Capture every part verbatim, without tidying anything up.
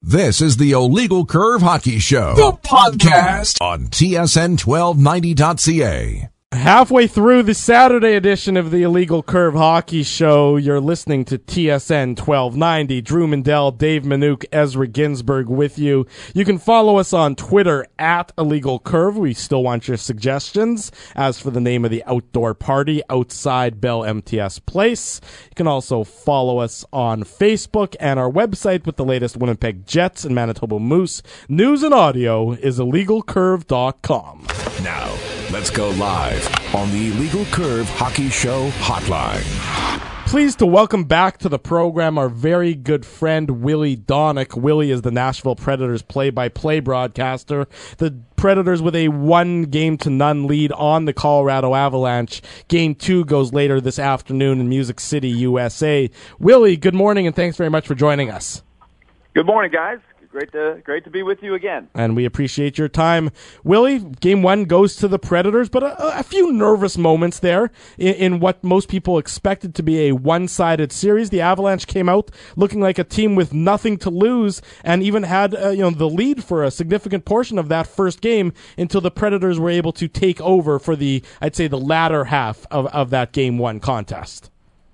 This is the Illegal Curve Hockey Show, the podcast on T S N twelve ninety dot C A. Halfway through the Saturday edition of the Illegal Curve Hockey Show, you're listening to T S N twelve ninety. Drew Mandel, Dave Minuk, Ezra Ginsburg with you. You can follow us on Twitter at Illegal Curve. We still want your suggestions. As for the name of the outdoor party, outside Bell M T S Place. You can also follow us on Facebook and our website with the latest Winnipeg Jets and Manitoba Moose. News and audio is illegal curve dot com. Now, let's go live on the Illegal Curve Hockey Show hotline. Pleased to welcome back to the program our very good friend Willie Donick. Willie is the Nashville Predators play-by-play broadcaster. The Predators with a one game to none lead on the Colorado Avalanche. Game two goes later this afternoon in Music City, U S A. Willie, good morning and thanks very much for joining us. Good morning, guys. Great to great to be with you again. And we appreciate your time. Willie, game one goes to the Predators, but a, a few nervous moments there in, in what most people expected to be a one-sided series. The Avalanche came out looking like a team with nothing to lose and even had uh, you know the lead for a significant portion of that first game until the Predators were able to take over for the, I'd say, the latter half of, of that game one contest.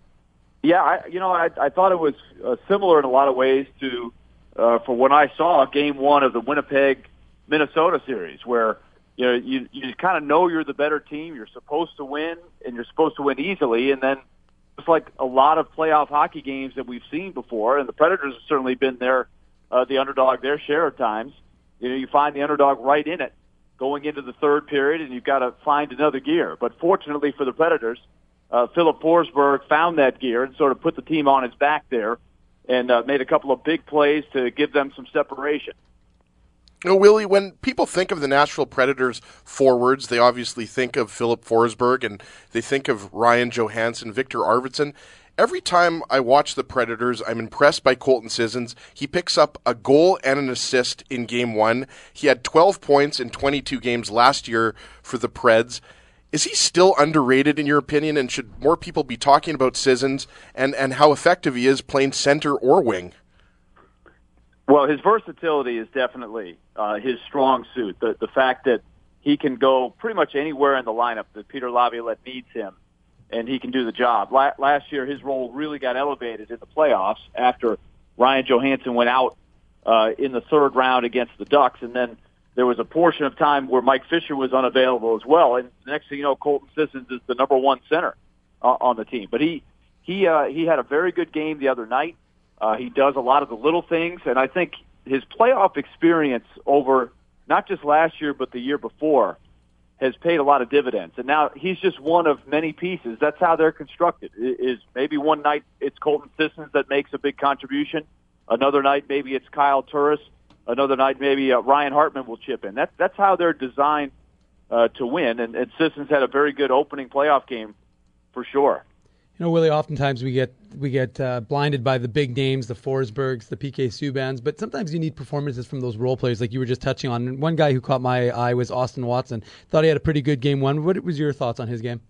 Yeah, I, you know, I, I thought it was uh, similar in a lot of ways to Uh, for when I saw game one of the Winnipeg, Minnesota series, where you know you you kind of know you're the better team, you're supposed to win, and you're supposed to win easily, and then it's like a lot of playoff hockey games that we've seen before, and the Predators have certainly been there, uh, the underdog their share of times. You know, you find the underdog right in it going into the third period, and you've got to find another gear. But fortunately for the Predators, uh, Philip Forsberg found that gear and sort of put the team on his back there, and uh, made a couple of big plays to give them some separation. You know, Willie, when people think of the Nashville Predators forwards, they obviously think of Philip Forsberg and they think of Ryan Johansson, Victor Arvidsson. Every time I watch the Predators, I'm impressed by Colton Sissons. He picks up a goal and an assist in game one. He had twelve points in twenty-two games last year for the Preds. Is he still underrated in your opinion, and should more people be talking about Sissons and, and how effective he is playing center or wing? Well, his versatility is definitely uh, his strong suit. The the fact that he can go pretty much anywhere in the lineup that Peter Laviolette needs him, and he can do the job. La- last year, his role really got elevated in the playoffs after Ryan Johansson went out uh, in the third round against the Ducks, and then there was a portion of time where Mike Fisher was unavailable as well, and the next thing you know, Colton Sissons is the number one center uh, on the team. But he he uh, he had a very good game the other night. Uh, he does a lot of the little things, and I think his playoff experience over not just last year but the year before has paid a lot of dividends. And now he's just one of many pieces. That's how they're constructed. Is maybe one night it's Colton Sissons that makes a big contribution. Another night maybe it's Kyle Turris. Another night, maybe uh, Ryan Hartman will chip in. That's that's how they're designed uh, to win. And, and Sissons had a very good opening playoff game, for sure. You know, Willie, oftentimes we get we get uh, blinded by the big names, the Forsbergs, the P K Subbans, but sometimes you need performances from those role players, like you were just touching on. And one guy who caught my eye was Austin Watson. Thought he had a pretty good game one. What was your thoughts on his game?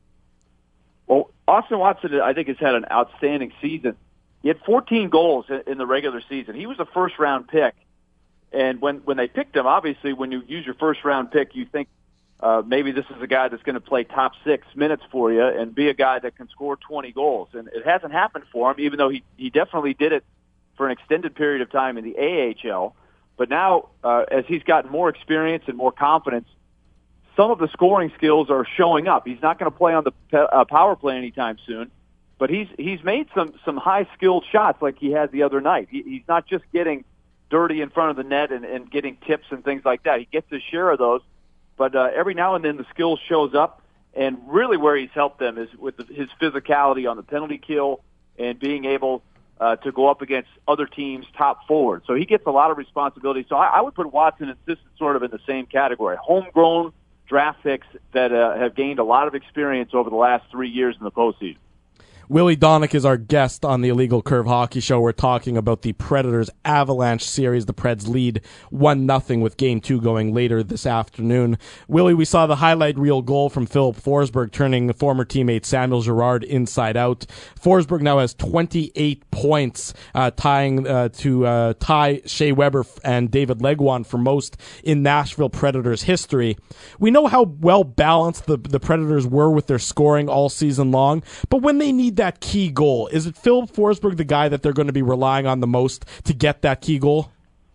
Well, Austin Watson, I think, has had an outstanding season. He had fourteen goals in the regular season. He was a first-round pick. And when, when they picked him, obviously, when you use your first-round pick, you think uh, maybe this is a guy that's going to play top six minutes for you and be a guy that can score twenty goals. And it hasn't happened for him, even though he, he definitely did it for an extended period of time in the A H L. But now, uh, as he's gotten more experience and more confidence, some of the scoring skills are showing up. He's not going to play on the pe- uh, power play anytime soon, but he's he's made some, some high-skilled shots like he had the other night. He, he's not just getting dirty in front of the net and, and getting tips and things like that. He gets his share of those, but uh, every now and then the skill shows up, and really where he's helped them is with the, his physicality on the penalty kill and being able uh, to go up against other teams' top forwards. So he gets a lot of responsibility. So I, I would put Watson and Sissons sort of in the same category. Homegrown draft picks that uh, have gained a lot of experience over the last three years in the postseason. Willie Donick is our guest on the Illegal Curve Hockey Show. We're talking about the Predators Avalanche series. The Preds lead one nothing with Game two going later this afternoon. Willie, we saw the highlight reel goal from Philip Forsberg, turning former teammate Samuel Girard inside out. Forsberg now has twenty-eight points, uh, tying uh, to uh, tie Shea Weber and David Legwand for most in Nashville Predators history. We know how well balanced the, the Predators were with their scoring all season long, but when they need that key goal, is it Philip Forsberg the guy that they're going to be relying on the most to get that key goal?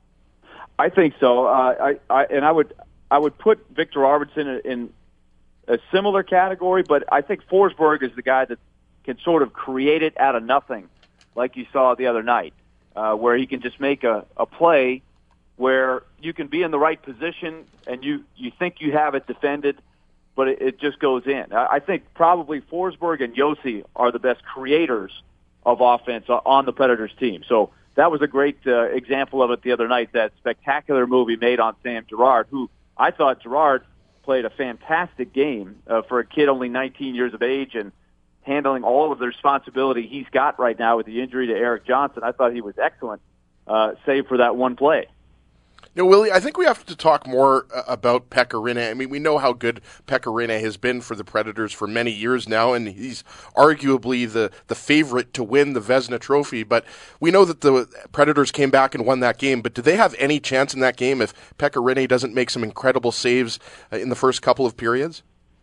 I think so. Uh, I, I and I would I would put Victor Arvidsson in, in a similar category, but I think Forsberg is the guy that can sort of create it out of nothing, like you saw the other night, uh, where he can just make a, a play where you can be in the right position and you, you think you have it defended, but it, it just goes in. I think probably Forsberg and Yossi are the best creators of offense on the Predators team. So that was a great uh, example of it the other night, that spectacular move he made on Sam Girard, who I thought Girard played a fantastic game uh, for a kid only nineteen years of age and handling all of the responsibility he's got right now with the injury to Eric Johnson. I thought he was excellent, uh, save for that one play. You know, Willie, I think we have to talk more uh, about Pekka Rinne. I mean, we know how good Pekka Rinne has been for the Predators for many years now, and he's arguably the, the favorite to win the Vezina Trophy. But we know that the Predators came back and won that game. But do they have any chance in that game if Pekka Rinne doesn't make some incredible saves uh, in the first couple of periods?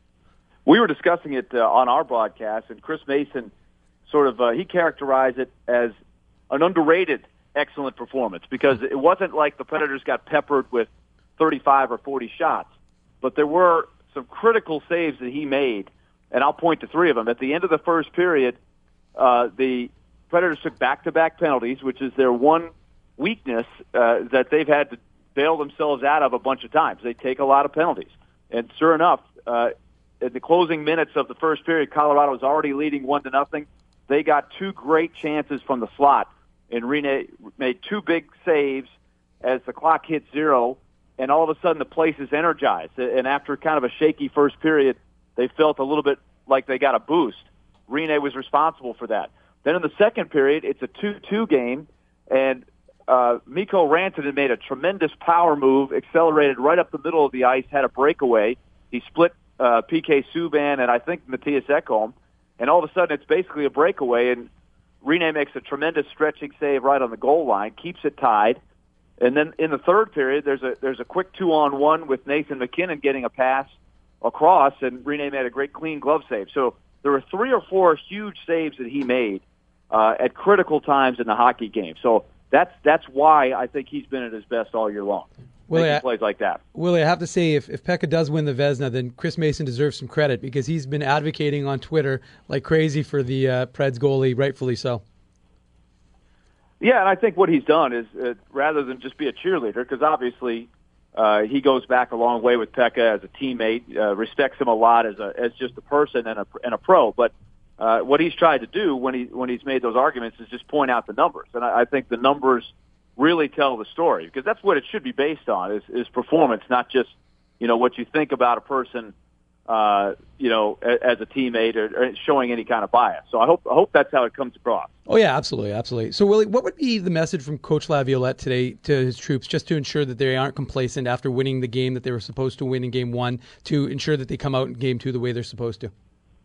We were discussing it uh, on our broadcast, and Chris Mason sort of, uh, he characterized it as an underrated excellent performance, because it wasn't like the Predators got peppered with thirty-five or forty shots, but there were some critical saves that he made, and I'll point to three of them. At the end of the first period, uh, the Predators took back-to-back penalties, which is their one weakness uh, that they've had to bail themselves out of a bunch of times. They take a lot of penalties, and sure enough, uh, in the closing minutes of the first period, Colorado was already leading one to nothing. They got two great chances from the slot, and Rinne made two big saves as the clock hit zero, and all of a sudden the place is energized. And after kind of a shaky first period, they felt a little bit like they got a boost. Rinne was responsible for that. Then in the second period, it's a two two game, and uh, Mikko Rantanen made a tremendous power move, accelerated right up the middle of the ice, had a breakaway. He split uh, P K Subban and I think Matthias Ekholm, and all of a sudden it's basically a breakaway, and Rinne makes a tremendous stretching save right on the goal line, keeps it tied, and then in the third period, there's a there's a quick two-on-one with Nathan McKinnon getting a pass across, and Rinne made a great clean glove save. So there were three or four huge saves that he made uh, at critical times in the hockey game. So that's that's why I think he's been at his best all year long. Willie, making plays like that. Willie, I have to say, if, if Pekka does win the Vezina, then Chris Mason deserves some credit, because he's been advocating on Twitter like crazy for the uh, Preds goalie, rightfully so. Yeah, and I think what he's done is, uh, rather than just be a cheerleader, because obviously uh, he goes back a long way with Pekka as a teammate, uh, respects him a lot as a as just a person and a and a pro. But uh, what he's tried to do when he when he's made those arguments is just point out the numbers, and I, I think the numbers really tell the story, because that's what it should be based on, is, is performance, not just, you know, what you think about a person, uh, you know, as a teammate, or, or showing any kind of bias. So I hope I hope that's how it comes across. Oh, yeah, absolutely, absolutely. So, Willie, what would be the message from Coach Laviolette today to his troops, just to ensure that they aren't complacent after winning the game that they were supposed to win in game one, to ensure that they come out in game two the way they're supposed to?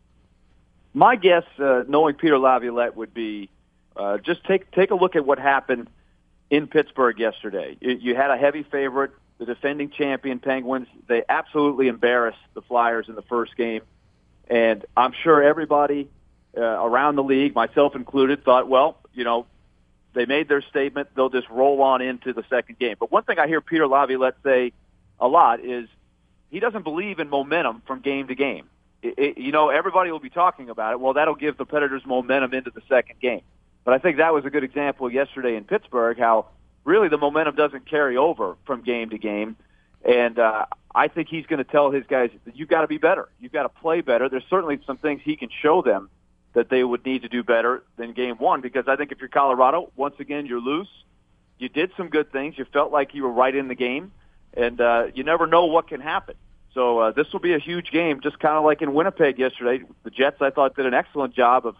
My guess, uh, knowing Peter Laviolette, would be uh, just take take a look at what happened in Pittsburgh yesterday. You had a heavy favorite, the defending champion Penguins. They absolutely embarrassed the Flyers in the first game. And I'm sure everybody uh, around the league, myself included, thought, well, you know, they made their statement. They'll just roll on into the second game. But one thing I hear Peter Laviolette say a lot is he doesn't believe in momentum from game to game. It, it, you know, everybody will be talking about it. Well, that'll give the Predators momentum into the second game. But I think that was a good example yesterday in Pittsburgh, how really the momentum doesn't carry over from game to game. And uh, I think he's going to tell his guys that you've got to be better. You've got to play better. There's certainly some things he can show them that they would need to do better than game one, because I think if you're Colorado, once again, you're loose. You did some good things. You felt like you were right in the game, and uh, you never know what can happen. So uh, this will be a huge game, just kind of like in Winnipeg yesterday. The Jets, I thought, did an excellent job of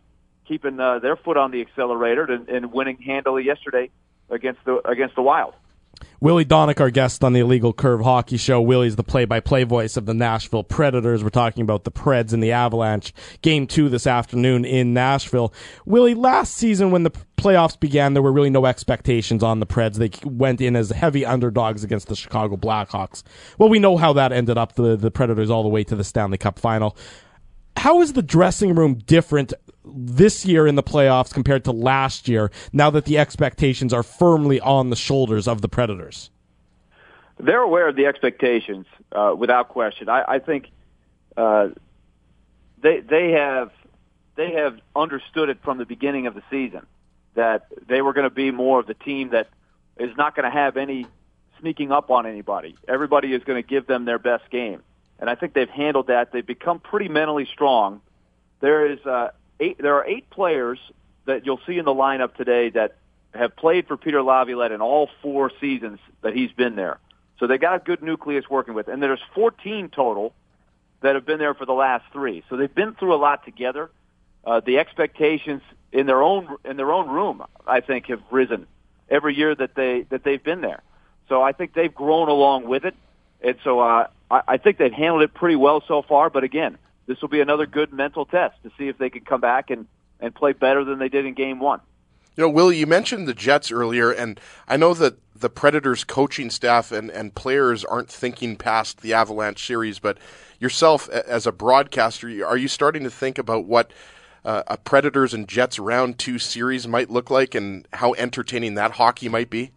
keeping uh, their foot on the accelerator and, and winning handily yesterday against the against the Wild. Willie Donick, our guest on the Illegal Curve Hockey Show. Willie's the play-by-play voice of the Nashville Predators. We're talking about the Preds and the Avalanche. Game two this afternoon in Nashville. Willie, last season when the playoffs began, there were really no expectations on the Preds. They went in as heavy underdogs against the Chicago Blackhawks. Well, we know how that ended up, the, the Predators all the way to the Stanley Cup final. How is the dressing room different this year in the playoffs compared to last year, now that the expectations are firmly on the shoulders of the Predators? They're aware of the expectations, uh, without question. I, I think uh, they they have they have understood it from the beginning of the season that they were going to be more of the team that is not going to have any sneaking up on anybody. Everybody is going to give them their best game. And I think they've handled that. They've become pretty mentally strong. There is uh, eight. There are eight players that you'll see in the lineup today that have played for Peter Laviolette in all four seasons that he's been there. So they got a good nucleus working with. And there's fourteen total that have been there for the last three. So they've been through a lot together. Uh, the expectations in their own in their own room, I think, have risen every year that they that they've been there. So I think they've grown along with it. And so uh, I, I think they've handled it pretty well so far. But again, this will be another good mental test to see if they can come back and, and play better than they did in game one. You know, Willie, you mentioned the Jets earlier, and I know that the Predators coaching staff and, and players aren't thinking past the Avalanche series, but yourself as a broadcaster, are you starting to think about what uh, a Predators and Jets round two series might look like and how entertaining that hockey might be?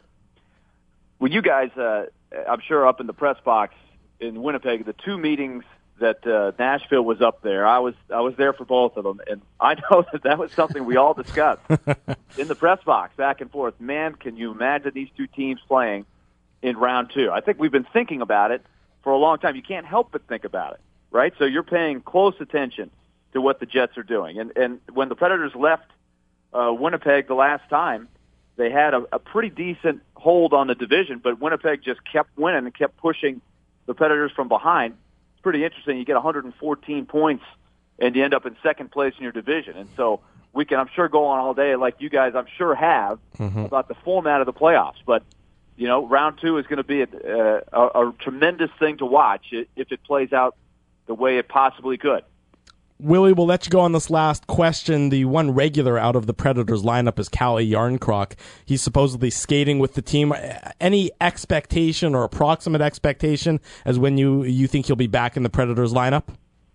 Well, you guys, uh, I'm sure up in the press box in Winnipeg, the two meetings that uh, Nashville was up there, I was I was there for both of them, and I know that that was something we all discussed in the press box, back and forth. Man, can you imagine these two teams playing in round two? I think we've been thinking about it for a long time. You can't help but think about it, right? So you're paying close attention to what the Jets are doing. And, and when the Predators left uh, Winnipeg the last time, they had a, a pretty decent hold on the division, but Winnipeg just kept winning and kept pushing the Predators from behind. It's pretty interesting. You get one hundred fourteen points, and you end up in second place in your division. And so we can, I'm sure, go on all day like you guys, I'm sure, have mm-hmm. about the format of the playoffs. But, you know, round two is going to be a, a, a tremendous thing to watch if it plays out the way it possibly could. Willie, we'll let you go on this last question. The one regular out of the Predators lineup is Calle Jarnkrok. He's supposedly skating with the team. Any expectation or approximate expectation as when you, you think he'll be back in the Predators lineup?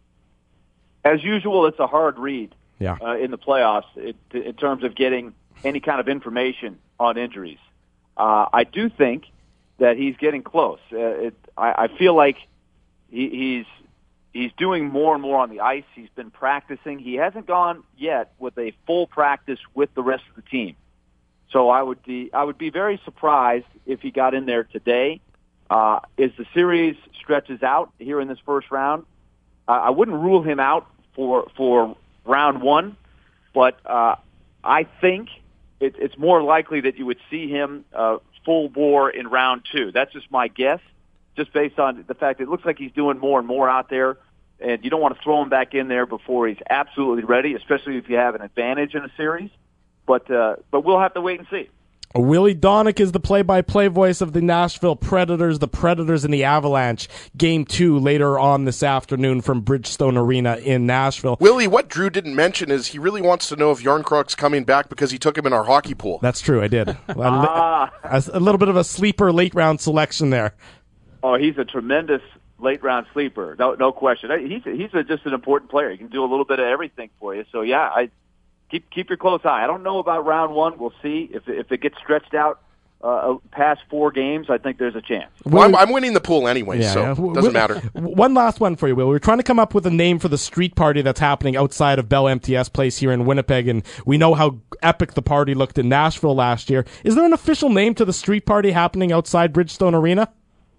As usual, it's a hard read yeah. uh, in the playoffs it, in terms of getting any kind of information on injuries. Uh, I do think that he's getting close. Uh, it, I, I feel like he, he's He's doing more and more on the ice. He's been practicing. He hasn't gone yet with a full practice with the rest of the team. So I would be I would be very surprised if he got in there today. Uh, as the series stretches out here in this first round, uh, I wouldn't rule him out for for round one, but uh, I think it, it's more likely that you would see him uh, full bore in round two. That's just my guess. Just based on the fact that it looks like he's doing more and more out there, and you don't want to throw him back in there before he's absolutely ready, especially if you have an advantage in a series. But uh, but we'll have to wait and see. Willie Donick is the play-by-play voice of the Nashville Predators, the Predators and the Avalanche. Game two later on this afternoon from Bridgestone Arena in Nashville. Willie, what Drew didn't mention is he really wants to know if Jarnkrok's coming back because he took him in our hockey pool. That's true, I did. ah. a, a little bit of a sleeper late-round selection there. Oh, he's a tremendous late-round sleeper, no, no question. He's a, he's a, just an important player. He can do a little bit of everything for you. So yeah, I keep keep your close eye. I don't know about round one. We'll see if if it gets stretched out uh, past four games. I think there's a chance. Well, I'm, I'm winning the pool anyway, yeah, so yeah. it doesn't matter. One last one for you, Will. We're trying to come up with a name for the street party that's happening outside of Bell M T S Place here in Winnipeg, and we know how epic the party looked in Nashville last year. Is there an official name to the street party happening outside Bridgestone Arena?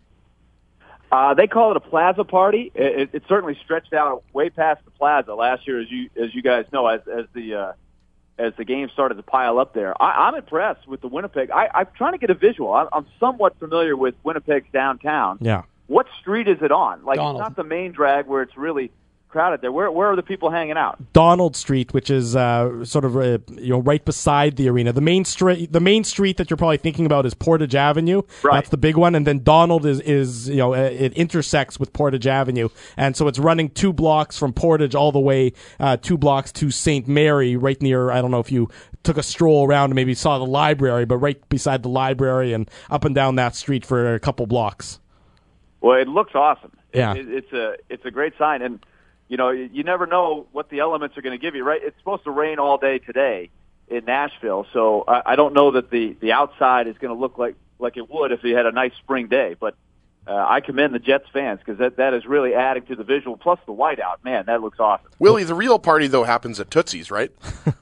Uh, they call it a plaza party. It, it, it certainly stretched out way past the plaza last year, as you as you guys know, as as the uh, as the game started to pile up there. I, I'm impressed with the Winnipeg. I, I'm trying to get a visual. I'm, I'm somewhat familiar with Winnipeg's downtown. Yeah. What street is it on? Like, Donald. It's not the main drag where it's really crowded there. Where where are the people hanging out? Donald Street, which is uh, sort of uh, you know right beside the arena. The main street, the main street that you're probably thinking about is Portage Avenue. Right. That's the big one, and then Donald is is you know it intersects with Portage Avenue, and so it's running two blocks from Portage all the way uh, two blocks to Saint Mary, right near. I don't know if you took a stroll around and maybe saw the library, but right beside the library and up and down that street for a couple blocks. Well, it looks awesome. Yeah, it, it's a it's a great sign, and you know you never know what the elements are going to give you. Right? It's supposed to rain all day today in Nashville, so I, I don't know that the the outside is going to look like like it would if you had a nice spring day, but. Uh, I commend the Jets fans because that, that is really adding to the visual. Plus the whiteout, man, that looks awesome. Willie, the real party though happens at Tootsie's, right?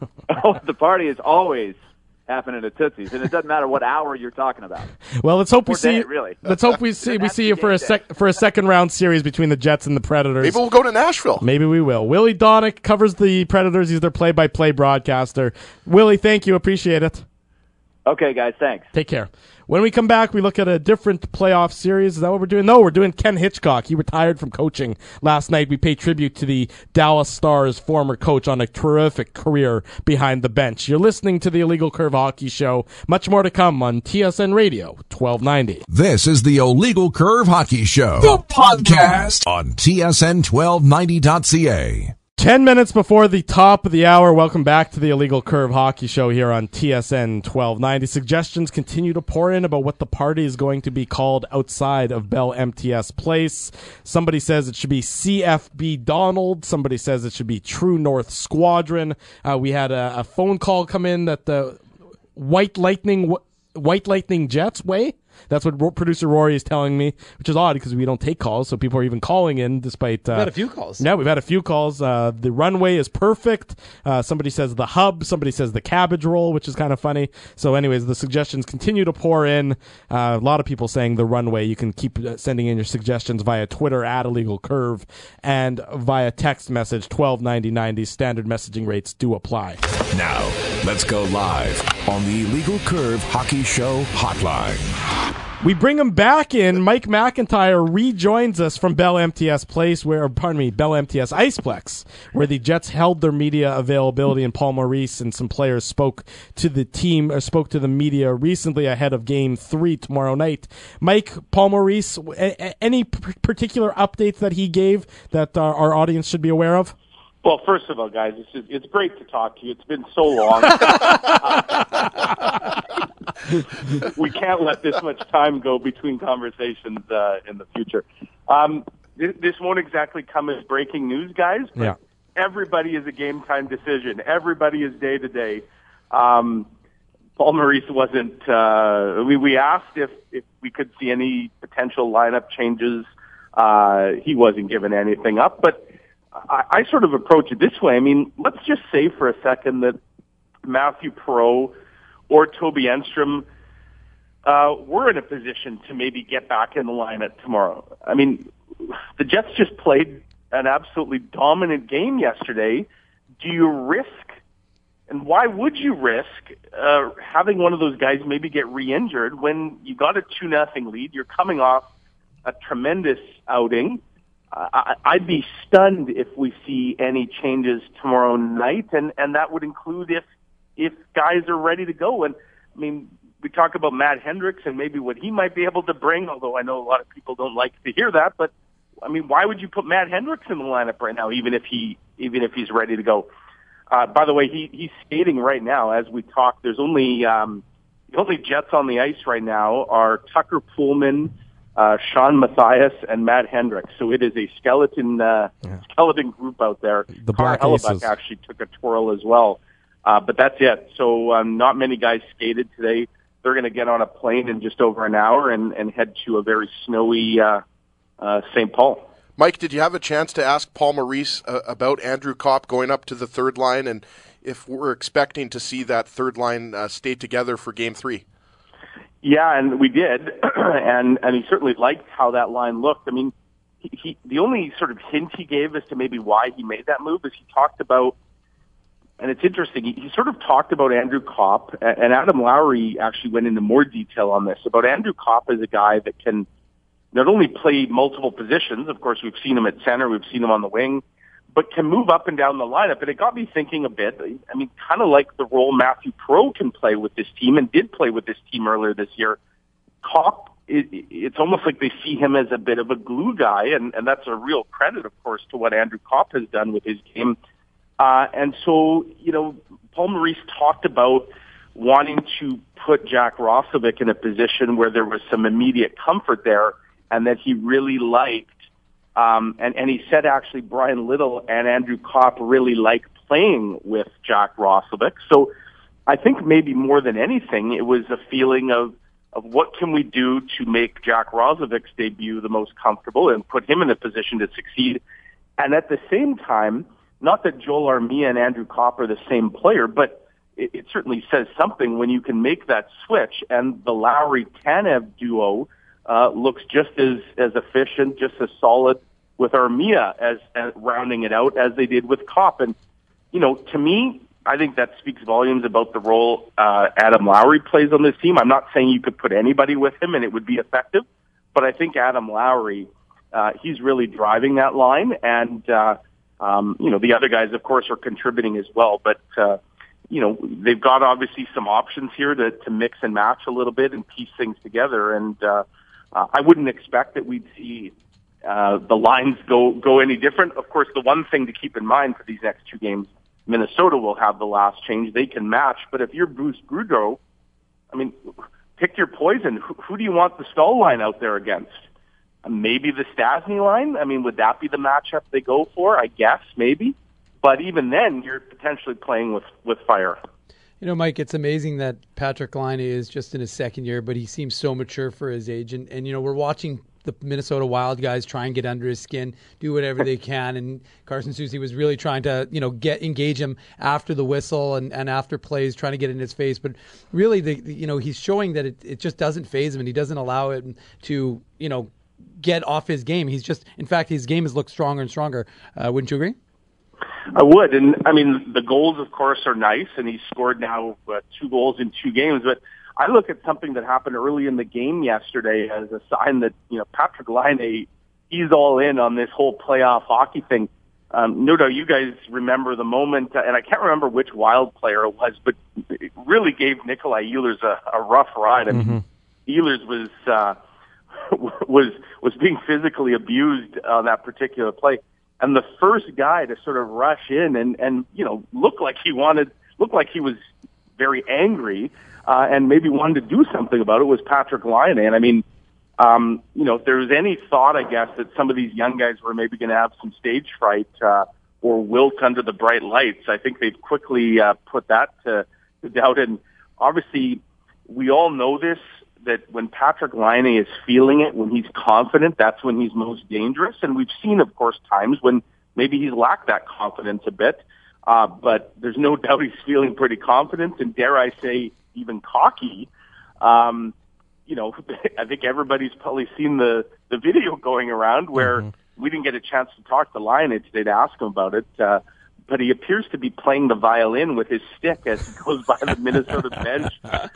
Oh, the party is always happening at Tootsie's, and it doesn't matter what hour you're talking about. Well, let's hope we Or see. day, really. Let's hope we see we see you for a sec for a second round series between the Jets and the Predators. Maybe we'll go to Nashville. Maybe we will. Willie Donick covers the Predators. He's their play-by-play broadcaster. Willie, thank you. Appreciate it. Okay, guys, thanks. Take care. When we come back, we look at a different playoff series. Is that what we're doing? No, we're doing Ken Hitchcock. He retired from coaching last night. We pay tribute to the Dallas Stars' former coach on a terrific career behind the bench. You're listening to the Illegal Curve Hockey Show. Much more to come on T S N Radio twelve ninety. This is the Illegal Curve Hockey Show, the podcast on T S N twelve ninety dot C A. Ten minutes before the top of the hour, welcome back to the Illegal Curve Hockey Show here on T S N twelve ninety. Suggestions continue to pour in about what the party is going to be called outside of Bell M T S Place. Somebody says it should be C F B Donald. Somebody says it should be True North Squadron. Uh, we had a, a phone call come in that the White Lightning White Lightning Jets way. That's what ro- producer Rory is telling me, which is odd because we don't take calls, so people are even calling in despite... Uh, we've had a few calls. Yeah, we've had a few calls. Uh, the runway is perfect. Uh, somebody says the hub. Somebody says the cabbage roll, which is kind of funny. So anyways, the suggestions continue to pour in. Uh, a lot of people saying the runway. You can keep sending in your suggestions via Twitter at Illegal Curve and via text message twelve ninety ninety. Standard messaging rates do apply. Now, let's go live on the Illegal Curve Hockey Show hotline. We bring him back in. Mike McIntyre rejoins us from Bell M T S Place, where, pardon me, Bell M T S Iceplex, where the Jets held their media availability, and Paul Maurice and some players spoke to the team, or spoke to the media recently ahead of Game Three tomorrow night. Mike, Paul Maurice, a- any p- particular updates that he gave that uh, our audience should be aware of? Well, first of all, guys, it's just, it's great to talk to you. It's been so long. We can't let this much time go between conversations uh, in the future. Um, this, this won't exactly come as breaking news, guys, but yeah. Everybody is a game-time decision. Everybody is day-to-day. Um, Paul Maurice wasn't uh, – we, we asked if, if we could see any potential lineup changes. Uh, he wasn't giving anything up, but – I, I sort of approach it this way. I mean, let's just say for a second that Matthew Perreault or Toby Enstrom uh, were in a position to maybe get back in the lineup tomorrow. I mean, the Jets just played an absolutely dominant game yesterday. Do you risk, and why would you risk uh, having one of those guys maybe get re-injured when you got a two nothing lead? You're coming off a tremendous outing. I, I'd be stunned if we see any changes tomorrow night, and, and that would include if if guys are ready to go. And I mean, we talk about Matt Hendricks and maybe what he might be able to bring, although I know a lot of people don't like to hear that. But I mean, why would you put Matt Hendricks in the lineup right now, even if he even if he's ready to go? Uh, by the way, he he's skating right now as we talk. There's only um, the only Jets on the ice right now are Tucker Poolman, Uh, Sean Mathias, and Matt Hendricks. So it is a skeleton uh, yeah. skeleton group out there. The Black Carl Aces Hellebuck actually took a twirl as well. Uh, but that's it. So um, not many guys skated today. They're going to get on a plane in just over an hour and, and head to a very snowy uh, uh, Saint Paul. Mike, did you have a chance to ask Paul Maurice uh, about Andrew Kopp going up to the third line, and if we're expecting to see that third line uh, stay together for Game Three? Yeah, and we did, and and he certainly liked how that line looked. I mean, he, he the only sort of hint he gave as to maybe why he made that move is he talked about, and it's interesting, he, he sort of talked about Andrew Kopp, and Adam Lowry actually went into more detail on this, about Andrew Kopp as a guy that can not only play multiple positions, of course we've seen him at center, we've seen him on the wing, but can move up and down the lineup. And it got me thinking a bit, I mean, kind of like the role Matthew Perreault can play with this team and did play with this team earlier this year. Kopp, it, it's almost like they see him as a bit of a glue guy, and, and that's a real credit, of course, to what Andrew Kopp has done with his game. Uh, and so, you know, Paul Maurice talked about wanting to put Jack Roslovic in a position where there was some immediate comfort there, and that he really liked, um, and, and he said actually Brian Little and Andrew Kopp really like playing with Jack Roslovic. So I think maybe more than anything, it was a feeling of, of what can we do to make Jack Roslovic's debut the most comfortable and put him in a position to succeed. And at the same time, not that Joel Armia and Andrew Kopp are the same player, but it, it certainly says something when you can make that switch. And the Lowry-Tanev duo uh, looks just as, as efficient, just as solid with Armia as, as rounding it out as they did with Kopp. And, you know, to me, I think that speaks volumes about the role uh, Adam Lowry plays on this team. I'm not saying you could put anybody with him and it would be effective, but I think Adam Lowry, uh, he's really driving that line. And, uh, um, you know, the other guys, of course, are contributing as well. But, uh, you know, they've got obviously some options here to, to mix and match a little bit and piece things together. And uh, uh, I wouldn't expect that we'd see uh, the lines go, go any different. Of course, the one thing to keep in mind for these next two games, Minnesota will have the last change. They can match. But if you're Bruce Boudreau, I mean, pick your poison. Who, who do you want the Stahl line out there against? Maybe the Stastny line? I mean, would that be the matchup they go for? I guess, maybe. But even then, you're potentially playing with, with fire. You know, Mike, it's amazing that Patrick Laine is just in his second year, but he seems so mature for his age. And, and you know, we're watching the Minnesota Wild guys try and get under his skin, do whatever they can. And Carson Soucy was really trying to, you know, get engage him after the whistle and, and after plays, trying to get in his face. But really, the, the you know, he's showing that it, it just doesn't faze him, and he doesn't allow it to, you know, get off his game. He's just, in fact, his game has looked stronger and stronger. Uh, wouldn't you agree? I would. And, I mean, the goals, of course, are nice, and he's scored now uh, two goals in two games. But I look at something that happened early in the game yesterday as a sign that, you know, Patrick Laine, he's all in on this whole playoff hockey thing. Um, no doubt you guys remember the moment, uh, and I can't remember which Wild player it was, but it really gave Nikolai Ehlers a, a rough ride. I mean, mm-hmm. Ehlers was, uh, was, was being physically abused on that particular play. And the first guy to sort of rush in and, and, you know, look like he wanted, look like he was very angry, uh, and maybe wanted to do something about it was Patrick Laine. And I mean, um, you know, if there was any thought, I guess, that some of these young guys were maybe going to have some stage fright, uh, or wilt under the bright lights, I think they've quickly, uh, put that to, to doubt. And obviously we all know this, that when Patrick Laine is feeling it, when he's confident, that's when he's most dangerous. And we've seen, of course, times when maybe he's lacked that confidence a bit. Uh, but there's no doubt he's feeling pretty confident and, dare I say, even cocky. Um, you know, I think everybody's probably seen the, the video going around where mm-hmm. we didn't get a chance to talk to Laine today to ask him about it. Uh, but he appears to be playing the violin with his stick as he goes by the Minnesota bench.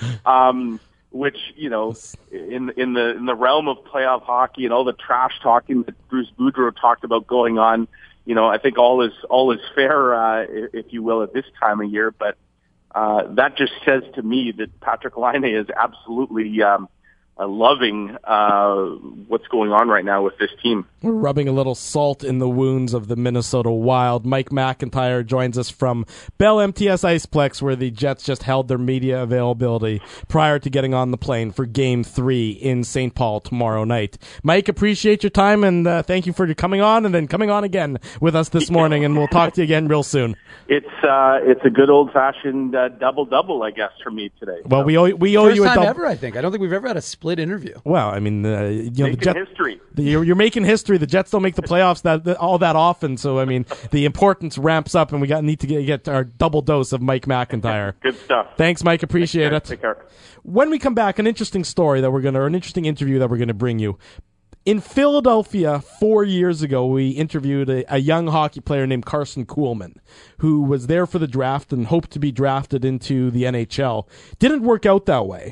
Um, which, you know, in in the in the realm of playoff hockey and all the trash talking that Bruce Boudreau talked about going on, you know, I think all is all is fair, uh, if you will, at this time of year. But uh, that just says to me that Patrick Laine is absolutely um, uh, loving uh, what's going on right now with this team. We're rubbing a little salt in the wounds of the Minnesota Wild. Mike McIntyre joins us from Bell M T S Iceplex, where the Jets just held their media availability prior to getting on the plane for Game three in Saint Paul tomorrow night. Mike, appreciate your time, and uh, thank you for coming on and then coming on again with us this morning, and we'll talk to you again real soon. It's uh, it's a good old-fashioned uh, double-double, I guess, for me today. Well, so. we owe, we owe First you a double. First time ever, I think. I don't think we've ever had a split interview. Well, I mean, uh, you know, making the Jet, history. The, you're, you're making history. The Jets don't make the playoffs that, that all that often, so I mean, the importance ramps up, and we got need to get, get our double dose of Mike McIntyre. Good stuff. Thanks, Mike. Appreciate Take it. Take care. When we come back, an interesting story that we're gonna, or an interesting interview that we're gonna bring you. In Philadelphia, four years ago, we interviewed a, a young hockey player named Carson Kuhlman, who was there for the draft and hoped to be drafted into the N H L. Didn't work out that way.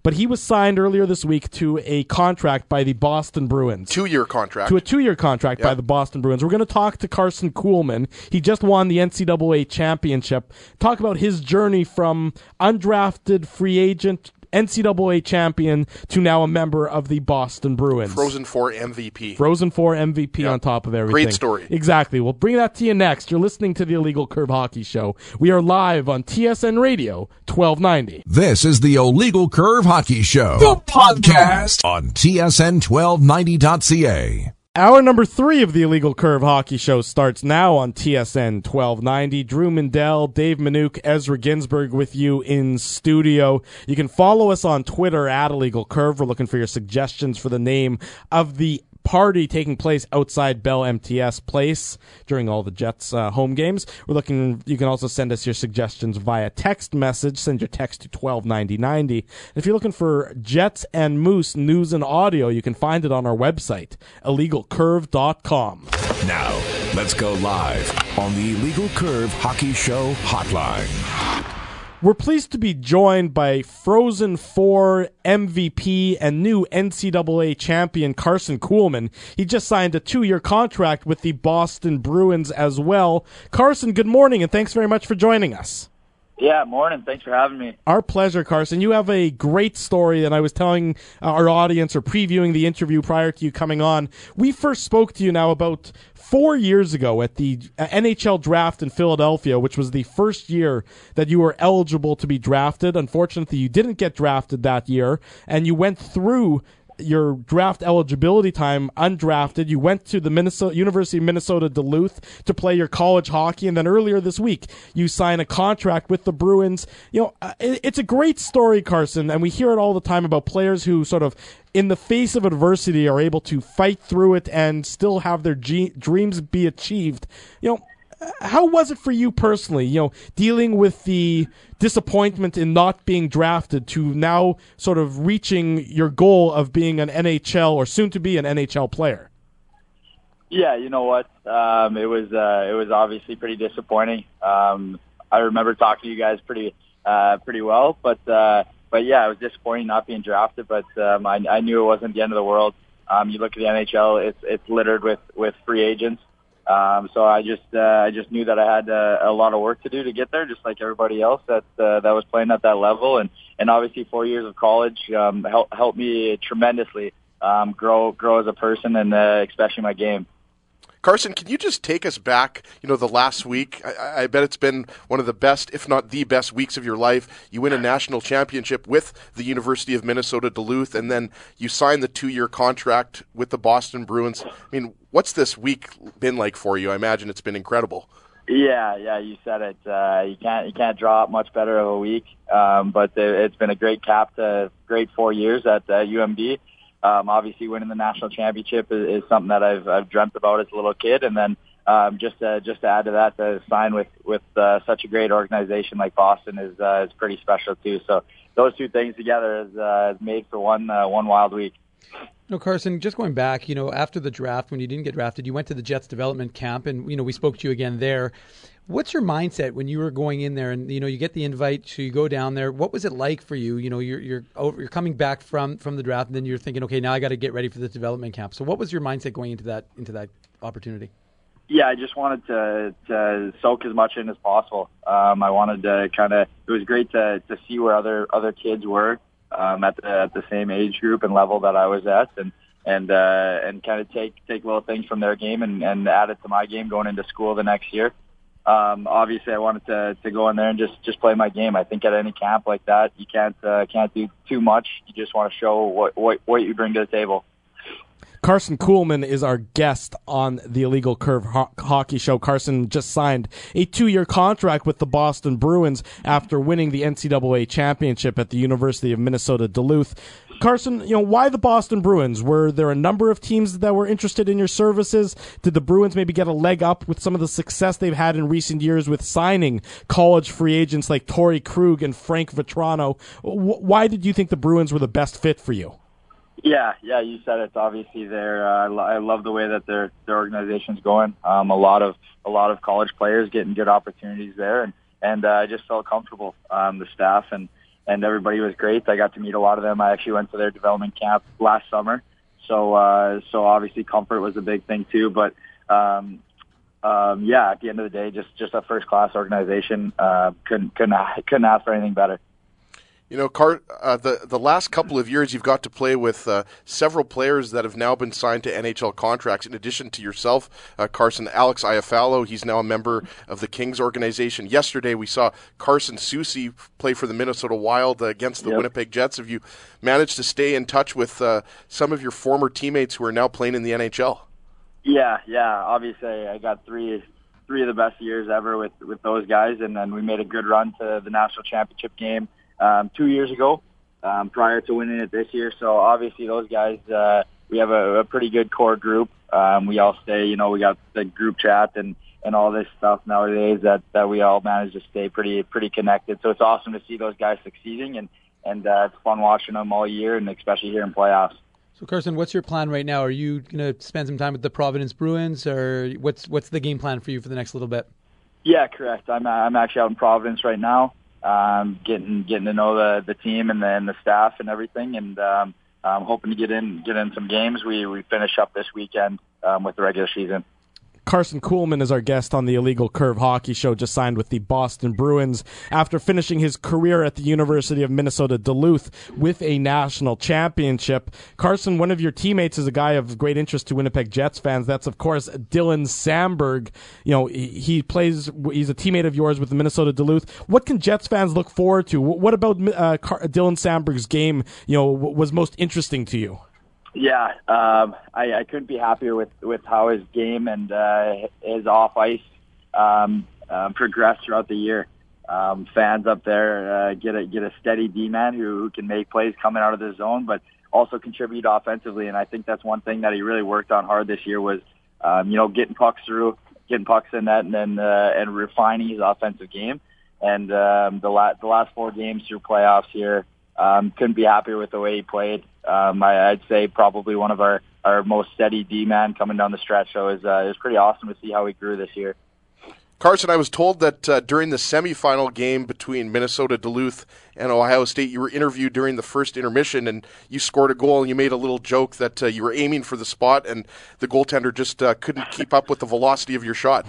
but he was signed earlier this week to a contract by the Boston Bruins. Two-year contract. To a two-year contract yep. by the Boston Bruins. We're going to talk to Carson Kuhlman. He just won the N C double A championship. Talk about his journey from undrafted free agent N C double A champion to now a member of the Boston Bruins. Frozen Four M V P. Frozen Four M V P yep. on top of everything. Great story. Exactly. We'll bring that to you next. You're listening to the Illegal Curve Hockey Show. We are live on T S N Radio twelve ninety. This is the Illegal Curve Hockey Show, the podcast on T S N twelve ninety dot C A. Hour number three of the Illegal Curve Hockey Show starts now on T S N twelve ninety. Drew Mindell, Dave Minuk, Ezra Ginsburg with you in studio. You can follow us on Twitter at Illegal Curve. We're looking for your suggestions for the name of the party taking place outside Bell M T S Place during all the Jets uh, home games. We're looking. You can also send us your suggestions via text message. Send your text to twelve ninety ninety. If you're looking for Jets and Moose news and audio, you can find it on our website, illegal curve dot com. Now, let's go live on the Illegal Curve Hockey Show hotline. We're pleased to be joined by Frozen Four M V P and new N C double A champion Carson Kuhlman. He just signed a two-year contract with the Boston Bruins as well. Carson, good morning, and thanks very much for joining us. Yeah, morning. Thanks for having me. Our pleasure, Carson. You have a great story, and I was telling our audience or previewing the interview prior to you coming on. We first spoke to you now about four years ago at the N H L draft in Philadelphia, which was the first year that you were eligible to be drafted. Unfortunately, you didn't get drafted that year, and you went through your draft eligibility time undrafted. You went to the Minnesota University of Minnesota Duluth to play your college hockey, and then earlier this week you signed a contract with the Bruins. You know, it, it's a great story, Carson, and we hear it all the time about players who sort of in the face of adversity are able to fight through it and still have their G- dreams be achieved. You know, how was it for you personally, you know, dealing with the disappointment in not being drafted to now sort of reaching your goal of being an N H L or soon to be an N H L player? Yeah, you know what? Um, it was uh, it was obviously pretty disappointing. Um, I remember talking to you guys pretty uh, pretty well, but uh, but yeah, it was disappointing not being drafted. But um, I, I knew it wasn't the end of the world. Um, you look at the N H L; it's it's littered with with free agents. Um, so I just, uh, I just knew that I had uh, a lot of work to do to get there, just like everybody else that, uh, that was playing at that level. And, and obviously four years of college, um, helped, helped me tremendously, um, grow, grow as a person and, uh, especially my game. Carson, can you just take us back, you know, the last week? I, I bet it's been one of the best, if not the best weeks of your life. You win a national championship with the University of Minnesota Duluth, and then you sign the two-year contract with the Boston Bruins. I mean, what's this week been like for you? I imagine it's been incredible. Yeah, yeah, you said it. Uh, you can't, you can't draw up much better of a week. Um, but it's been a great cap to a great four years at uh, U M D. Um, obviously, winning the national championship is, is something that I've, I've dreamt about as a little kid, and then um, just to, just to add to that, to sign with with uh, such a great organization like Boston is uh, is pretty special too. So those two things together has, uh, has made for one uh, one wild week. No, Carson, just going back, you know, after the draft, when you didn't get drafted, you went to the Jets development camp, and you know we spoke to you again there. What's your mindset when you were going in there, and you know you get the invite, so you go down there? What was it like for you? You know, you're you're over, you're coming back from, from the draft, and then you're thinking, okay, now I got to get ready for the development camp. So, what was your mindset going into that into that opportunity? Yeah, I just wanted to to soak as much in as possible. Um, I wanted to kind of. It was great to to see where other other kids were um, at the at the same age group and level that I was at, and and uh, and kind of take take little things from their game and, and add it to my game going into school the next year. Um, obviously, I wanted to, to go in there and just, just play my game. I think at any camp like that, you can't uh, can't do too much. You just want to show what, what what you bring to the table. Carson Kuhlman is our guest on the Illegal Curve Ho- Hockey Show. Carson just signed a two-year contract with the Boston Bruins after winning the N C double A championship at the University of Minnesota Duluth. Carson, you know, why the Boston Bruins? Were there a number of teams that were interested in your services? Did the Bruins maybe get a leg up with some of the success they've had in recent years with signing college free agents like Torrey Krug and Frank Vetrano? W- why did you think the Bruins were the best fit for you? Yeah, yeah, you said it. Obviously, they're. Uh, I, lo- I love the way that their their organization's going. Um, a lot of a lot of college players getting good opportunities there, and and uh, I just felt comfortable. Um, the staff and and everybody was great. I got to meet a lot of them. I actually went to their development camp last summer. So, uh, so obviously comfort was a big thing too. But, um, um, yeah, at the end of the day, just, just a first class organization. Uh, couldn't, couldn't, couldn't ask for anything better. You know, Car- uh, the the last couple of years, you've got to play with uh, several players that have now been signed to N H L contracts. In addition to yourself, uh, Carson, Alex Iafallo, he's now a member of the Kings organization. Yesterday, we saw Carson Soucy play for the Minnesota Wild uh, against the Yep. Winnipeg Jets. Have you managed to stay in touch with uh, some of your former teammates who are now playing in the N H L? Yeah, yeah. Obviously, I got three three of the best years ever with with those guys, and then we made a good run to the national championship game Um, two years ago, um, prior to winning it this year. So obviously those guys, uh, we have a, a pretty good core group. Um, we all stay, you know, we got the group chat and, and all this stuff nowadays that, that we all manage to stay pretty, pretty connected. So it's awesome to see those guys succeeding, and, and, uh, it's fun watching them all year, and especially here in playoffs. So Carson, what's your plan right now? Are you going to spend some time with the Providence Bruins, or what's, what's the game plan for you for the next little bit? Yeah, correct. I'm, I'm actually out in Providence right now. Um, getting getting to know the, the team and the, and the staff and everything, and um, I'm hoping to get in get in some games. We we finish up this weekend um, with the regular season. Carson Kuhlman is our guest on the Illegal Curve Hockey Show, just signed with the Boston Bruins after finishing his career at the University of Minnesota Duluth with a national championship. Carson, one of your teammates is a guy of great interest to Winnipeg Jets fans. That's, of course, Dylan Samberg. You know, he plays, he's a teammate of yours with the Minnesota Duluth. What can Jets fans look forward to? What about uh, Dylan Samberg's game, you know, was most interesting to you? Yeah, um, I, I couldn't be happier with, with how his game and uh, his off ice um, um, progressed throughout the year. Um, fans up there uh, get a get a steady D man who, who can make plays coming out of the zone, but also contribute offensively. And I think that's one thing that he really worked on hard this year was, um, you know, getting pucks through, getting pucks in net, and then uh, and refining his offensive game. And um, the la- the last four games through playoffs here, um, couldn't be happier with the way he played. Um, I, I'd say probably one of our, our most steady D-man coming down the stretch. So it was, uh, it was pretty awesome to see how he grew this year. Carson, I was told that uh, during the semifinal game between Minnesota Duluth and Ohio State, you were interviewed during the first intermission, and you scored a goal, and you made a little joke that uh, you were aiming for the spot, and the goaltender just uh, couldn't keep up with the velocity of your shot.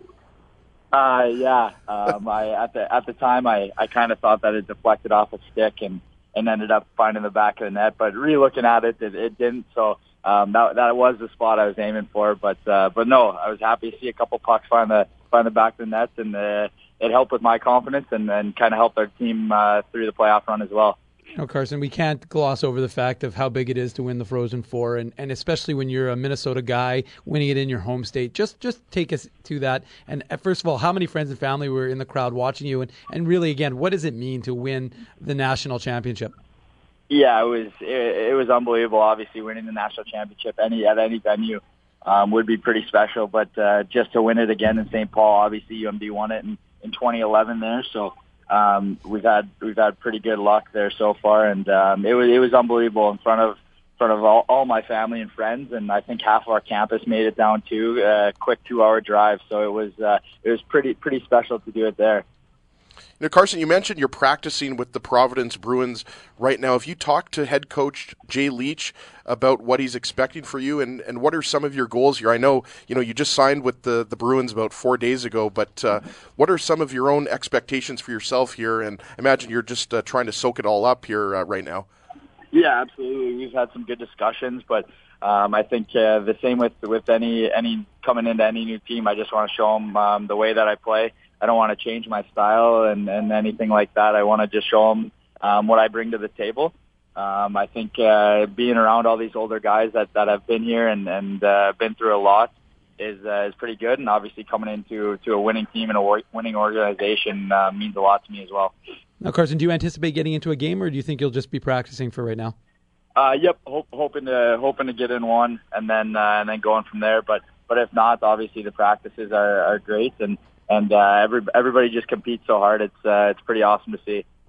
Uh, yeah. Um, I, at the at the time, I, I kind of thought that it deflected off a stick and, and ended up finding the back of the net. But re-looking at it, it, it didn't. So um, that that was the spot I was aiming for. But uh, but no, I was happy to see a couple pucks find the find the back of the net, and uh, it helped with my confidence and, and kind of helped our team uh, through the playoff run as well. No, Carson, we can't gloss over the fact of how big it is to win the Frozen Four, and, and especially when you're a Minnesota guy winning it in your home state. Just just take us to that. And uh, first of all, how many friends and family were in the crowd watching you? And, and really, again, what does it mean to win the national championship? Yeah, it was it, it was unbelievable. Obviously, winning the national championship any at any venue um, would be pretty special. But uh, just to win it again in Saint Paul, obviously U M D won it in, in twenty eleven there, so. Um, we've had we've had pretty good luck there so far, and um, it was it was unbelievable in front of in front of all, all my family and friends, and I think half of our campus made it down too. A uh, quick two-hour drive, so it was uh, it was pretty pretty special to do it there. You know, Carson, you mentioned you're practicing with the Providence Bruins right now. Have you talked to head coach Jay Leach about what he's expecting for you, and, and what are some of your goals here? I know you know you just signed with the, the Bruins about four days ago, but uh, what are some of your own expectations for yourself here? And I imagine you're just uh, trying to soak it all up here uh, right now. Yeah, absolutely. We've had some good discussions, but um, I think uh, the same with with any any coming into any new team. I just want to show them um, the way that I play. I don't want to change my style and, and anything like that. I want to just show them um, what I bring to the table. Um, I think uh, being around all these older guys that, that have been here and, and uh, been through a lot is uh, is pretty good. And obviously coming into to a winning team and a winning organization uh, means a lot to me as well. Now, Carson, do you anticipate getting into a game, or do you think you'll just be practicing for right now? Uh, yep, hope, hoping to hoping to get in one and then uh, and then going from there. But but if not, obviously the practices are, are great and. And uh, every everybody just competes so hard. It's uh, it's pretty awesome to see.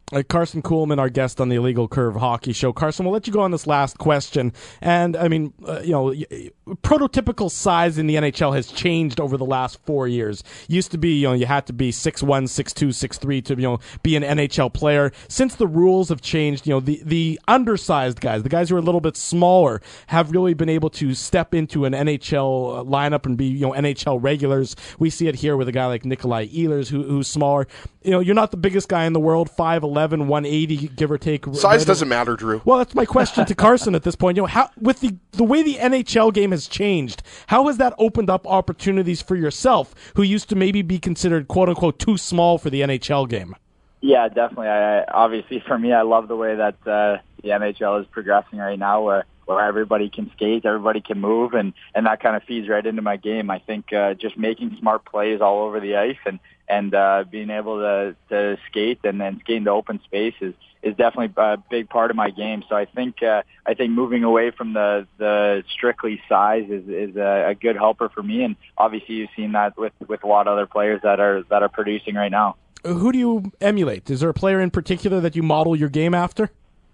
Uh, Carson Kuhlman, our guest on the Illegal Curve Hockey Show. Carson, we'll let you go on this last question. And, I mean, uh, you know, prototypical size in the N H L has changed over the last four years. Used to be, you know, you had to be six one, six two, six three to, you know, be an N H L player. Since the rules have changed, you know, the, the undersized guys, the guys who are a little bit smaller, have really been able to step into an N H L lineup and be, you know, N H L regulars. We see it here with a guy like Nikolai Ehlers, who, who's smaller. You know, you're not the biggest guy in the world, five eleven, one eighty, give or take. Size doesn't matter, Drew. Well, that's my question to Carson at this point. You know, how with the the way the N H L game has changed, how has that opened up opportunities for yourself, who used to maybe be considered quote unquote too small for the N H L game? Yeah, definitely. I, I obviously for me, I love the way that uh, the N H L is progressing right now, where where everybody can skate, everybody can move, and and that kind of feeds right into my game. I think uh, just making smart plays all over the ice and and uh, being able to, to skate and then skate into open space is, is definitely a big part of my game. So I think uh, I think moving away from the, the strictly size is, is a, a good helper for me. And obviously you've seen that with, with a lot of other players that are that are producing right now. Who do you emulate? Is there a player in particular that you model your game after?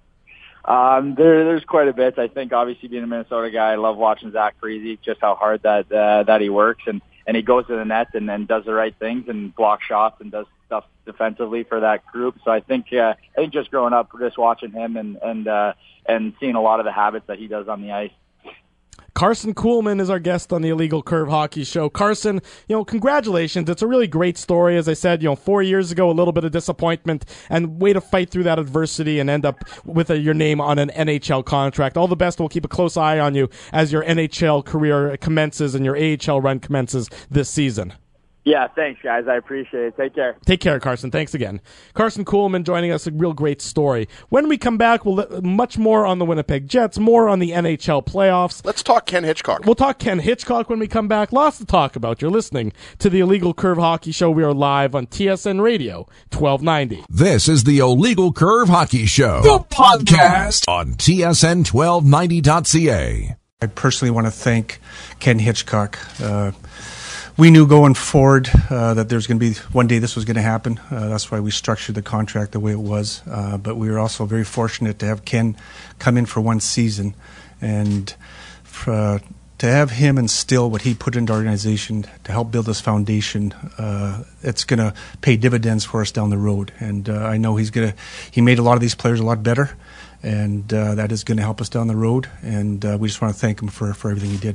Um, there, there's quite a bit. I think obviously being a Minnesota guy, I love watching Zach Parise, just how hard that uh, that he works, and, and he goes to the net and then does the right things and blocks shots and does stuff defensively for that group. So I think uh, I think just growing up, just watching him and and uh, and seeing a lot of the habits that he does on the ice. Carson Kuhlman is our guest on the Illegal Curve Hockey Show. Carson, you know, congratulations. It's a really great story. As I said, you know, four years ago, a little bit of disappointment, and way to fight through that adversity and end up with a, your name on an N H L contract. All the best. We'll keep a close eye on you as your N H L career commences and your A H L run commences this season. Yeah, thanks, guys. I appreciate it. Take care. Take care, Carson. Thanks again. Carson Kuhlman joining us, a real great story. When we come back, we'll let, much more on the Winnipeg Jets, more on the N H L playoffs. Let's talk Ken Hitchcock. We'll talk Ken Hitchcock when we come back. Lots to talk about. You're listening to the Illegal Curve Hockey Show. We are live on T S N Radio, twelve ninety. This is the Illegal Curve Hockey Show, the podcast on T S N twelve ninety dot C A. I personally want to thank Ken Hitchcock. Uh, We knew going forward uh, that there's going to be one day this was going to happen. Uh, that's why we structured the contract the way it was. Uh, but we were also very fortunate to have Ken come in for one season, and uh, to have him instill what he put into our organization to help build this foundation. Uh, it's going to pay dividends for us down the road. And uh, I know he's going to. He made a lot of these players a lot better, and uh, that is going to help us down the road. And uh, we just want to thank him for for everything he did.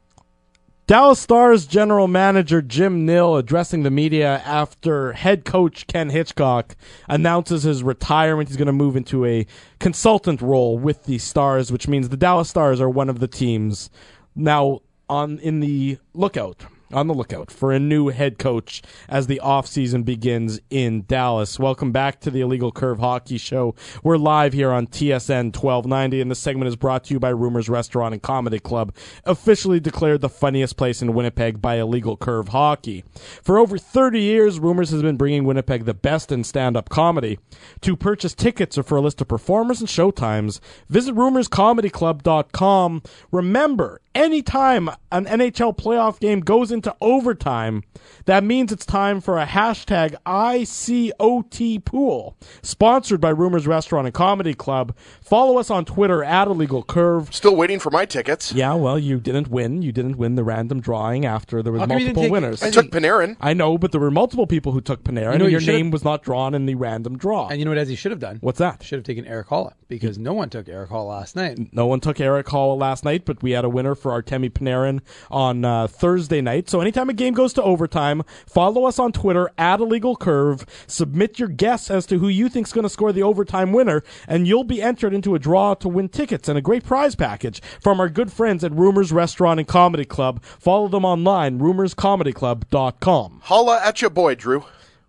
Dallas Stars general manager Jim Nill addressing the media after head coach Ken Hitchcock announces his retirement. He's going to move into a consultant role with the Stars, which means the Dallas Stars are one of the teams now on in the lookout. On the lookout for a new head coach as the offseason begins in Dallas. Welcome back to the Illegal Curve Hockey Show. We're live here on T S N twelve ninety, and this segment is brought to you by Rumors Restaurant and Comedy Club, officially declared the funniest place in Winnipeg by Illegal Curve Hockey. For over thirty years, Rumors has been bringing Winnipeg the best in stand-up comedy. To purchase tickets or for a list of performers and showtimes, visit rumors comedy club dot com. Remember, anytime an N H L playoff game goes into overtime, that means it's time for a hashtag I C O T pool, sponsored by Rumors Restaurant and Comedy Club. Follow us on Twitter at Illegal Curve. Still waiting for my tickets. Yeah, well, you didn't win. You didn't win the random drawing after there was How come you didn't multiple take- winners. I took Panarin. I know, but there were multiple people who took Panarin, You know and what your you should've- name was not drawn in the random draw. And you know what Ezzy should have done? What's that? Should have taken Eric Halla, because no one took Eric Halla last night. No one took Eric Hall last night, but we had a winner for Artemi Panarin on uh, Thursday night. So anytime a game goes to overtime, follow us on Twitter at Illegal Curve. Submit your guess as to who you think's going to score the overtime winner, and you'll be entered into a draw to win tickets and a great prize package from our good friends at Rumors Restaurant and Comedy Club. Follow them online, rumors comedy club dot com. Holla at your boy, Drew.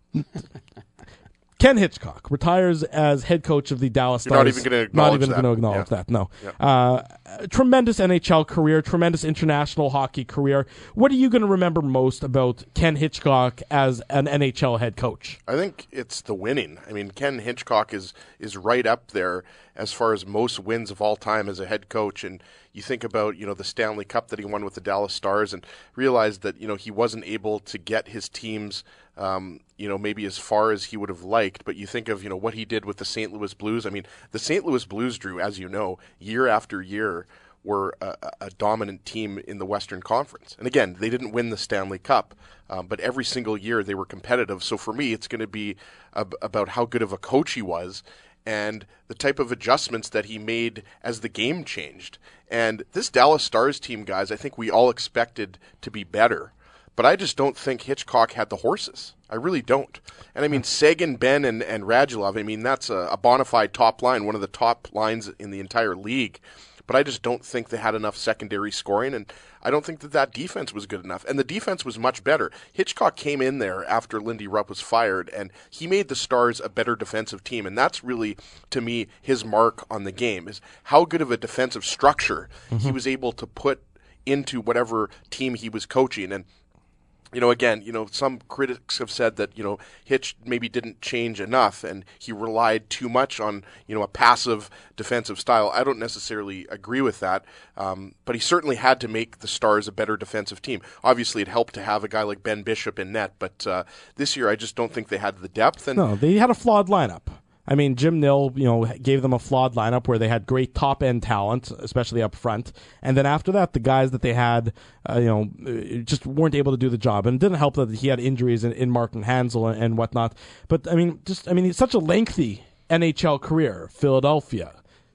Ken Hitchcock retires as head coach of the Dallas You're not Stars. even gonna Not acknowledge even that. going to acknowledge Yeah. that, no. Yeah. Uh, a tremendous N H L career, tremendous international hockey career. What are you going to remember most about Ken Hitchcock as an N H L head coach? I think it's the winning. I mean, Ken Hitchcock is is right up there as far as most wins of all time as a head coach. And you think about, you know, the Stanley Cup that he won with the Dallas Stars, and realize that, you know, he wasn't able to get his teams, um, you know, maybe as far as he would have liked. But you think of, you know, what he did with the Saint Louis Blues. I mean, the Saint Louis Blues, Drew, as you know, year after year, were a, a dominant team in the Western Conference. And again, they didn't win the Stanley Cup, um, but every single year they were competitive. So for me, it's going to be ab- about how good of a coach he was and the type of adjustments that he made as the game changed. And this Dallas Stars team, guys, I think we all expected to be better. But I just don't think Hitchcock had the horses. I really don't. And I mean, Seguin, Benn, and, and Radulov, I mean, that's a, a bona fide top line, one of the top lines in the entire league. But I just don't think they had enough secondary scoring, and I don't think that that defense was good enough. And the defense was much better. Hitchcock came in there after Lindy Rupp was fired, and he made the Stars a better defensive team. And that's really, to me, his mark on the game, is how good of a defensive structure mm-hmm. he was able to put into whatever team he was coaching. And you know, again, you know, some critics have said that, you know, Hitch maybe didn't change enough and he relied too much on, you know, a passive defensive style. I don't necessarily agree with that, um, but he certainly had to make the Stars a better defensive team. Obviously, it helped to have a guy like Ben Bishop in net, but uh, this year I just don't think they had the depth. And no, they had a flawed lineup. I mean, Jim Nill, you know, gave them a flawed lineup where they had great top-end talent, especially up front. And then after that, the guys that they had, uh, you know, just weren't able to do the job. And it didn't help that he had injuries in, in Martin Hansel and, and whatnot. But, I mean, just, I mean, it's such a lengthy N H L career. Philadelphia,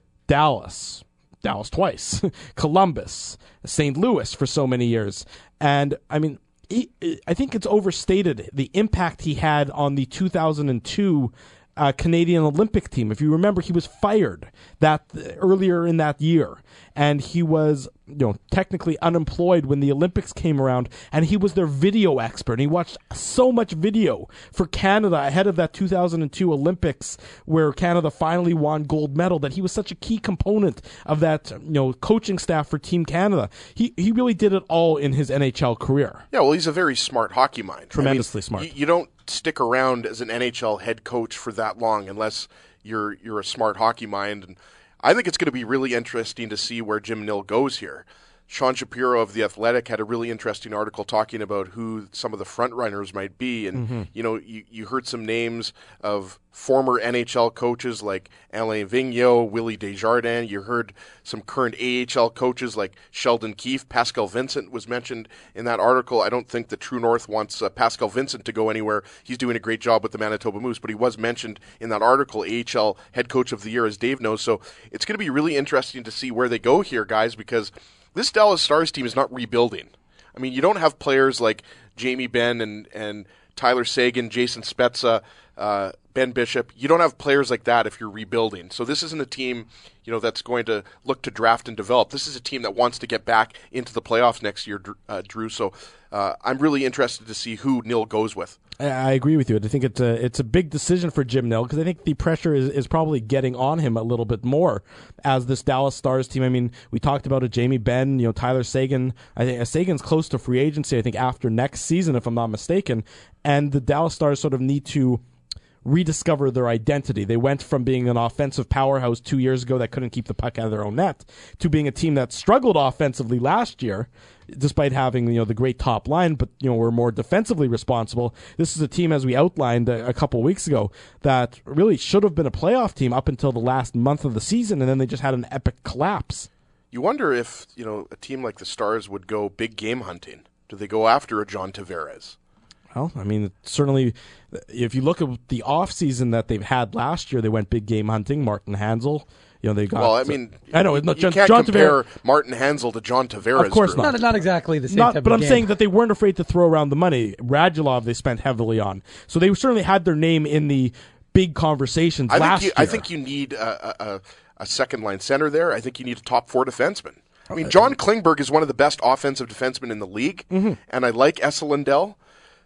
Dallas, Dallas twice, Columbus, Saint Louis for so many years. And, I mean, he, I think it's overstated the impact he had on the two thousand two Uh, Canadian Olympic team. If you remember, he was fired that uh, earlier in that year, and he was, you know, technically unemployed when the Olympics came around, and he was their video expert. And he watched so much video for Canada ahead of that two thousand two Olympics, where Canada finally won gold medal, that he was such a key component of that, you know, coaching staff for Team Canada. He he really did it all in his N H L career. Yeah, well, he's a very smart hockey mind. Tremendously I mean, smart. You, you don't stick around as an N H L head coach for that long unless you're you're a smart hockey mind. And I think it's going to be really interesting to see where Jim Nill goes here. Sean Shapiro of The Athletic had a really interesting article talking about who some of the front runners might be. And, mm-hmm. you know, you, you heard some names of former N H L coaches like Alain Vigneault, Willie Desjardins. You heard some current A H L coaches like Sheldon Keefe. Pascal Vincent was mentioned in that article. I don't think the True North wants uh, Pascal Vincent to go anywhere. He's doing a great job with the Manitoba Moose, but he was mentioned in that article, A H L head coach of the year, as Dave knows. So it's going to be really interesting to see where they go here, guys, because this Dallas Stars team is not rebuilding. I mean, you don't have players like Jamie Benn and, and Tyler Seguin, Jason Spezza, uh, Ben Bishop. You don't have players like that if you're rebuilding. So this isn't a team, you know, that's going to look to draft and develop. This is a team that wants to get back into the playoffs next year, uh, Drew. So uh, I'm really interested to see who Nill goes with. I agree with you. I think it's a it's a big decision for Jim Nill because I think the pressure is, is probably getting on him a little bit more as this Dallas Stars team. I mean, we talked about it, Jamie Benn, you know, Tyler Seguin. I think Sagan's close to free agency, I think, after next season, if I'm not mistaken. And the Dallas Stars sort of need to rediscover their identity. They went from being an offensive powerhouse two years ago that couldn't keep the puck out of their own net to being a team that struggled offensively last year, despite having, you know, the great top line, but, you know, were more defensively responsible. This is a team, as we outlined a, a couple of weeks ago, that really should have been a playoff team up until the last month of the season, and then they just had an epic collapse. You wonder if, you know, a team like the Stars would go big game hunting. Do they go after a John Tavares? Well, I mean, certainly, if you look at the offseason that they've had last year, they went big game hunting. Martin Hansel, you know, they got. Well, I mean, I know, you, no, you John, can't John compare Tavares, Martin Hansel to John Tavares. Of course Drew. not. Not, not exactly the same not, type but of I'm game. saying that they weren't afraid to throw around the money. Radulov, they spent heavily on, so they certainly had their name in the big conversations I last think you, year. I think you need a, a, a second line center there. I think you need a top four defenseman. I mean, John Klingberg is one of the best offensive defensemen in the league, mm-hmm. and I like Esa Lindell.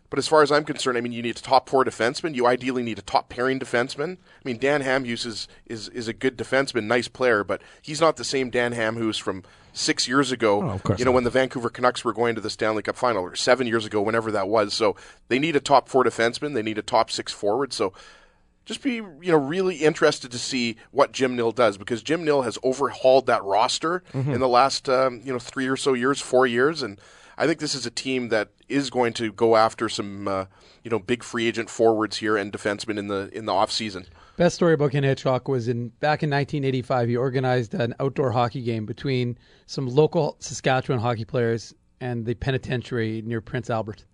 But as far as I'm concerned, I mean, you need a top four defenseman. You ideally need a top pairing defenseman. I mean, Dan Hamhuis is, is, is a good defenseman, nice player, but he's not the same Dan Hamhuis from six years ago, oh, of course you know, not. when the Vancouver Canucks were going to the Stanley Cup final, or seven years ago, whenever that was. So they need a top four defenseman. They need a top six forward. So just be, you know, really interested to see what Jim Nill does, because Jim Nill has overhauled that roster mm-hmm. in the last, um, you know, three or so years, four years, and I think this is a team that is going to go after some, uh, you know, big free agent forwards here and defensemen in the in the off season. Best story about Ken Hitchcock was in back in nineteen eighty-five. He organized an outdoor hockey game between some local Saskatchewan hockey players and the penitentiary near Prince Albert.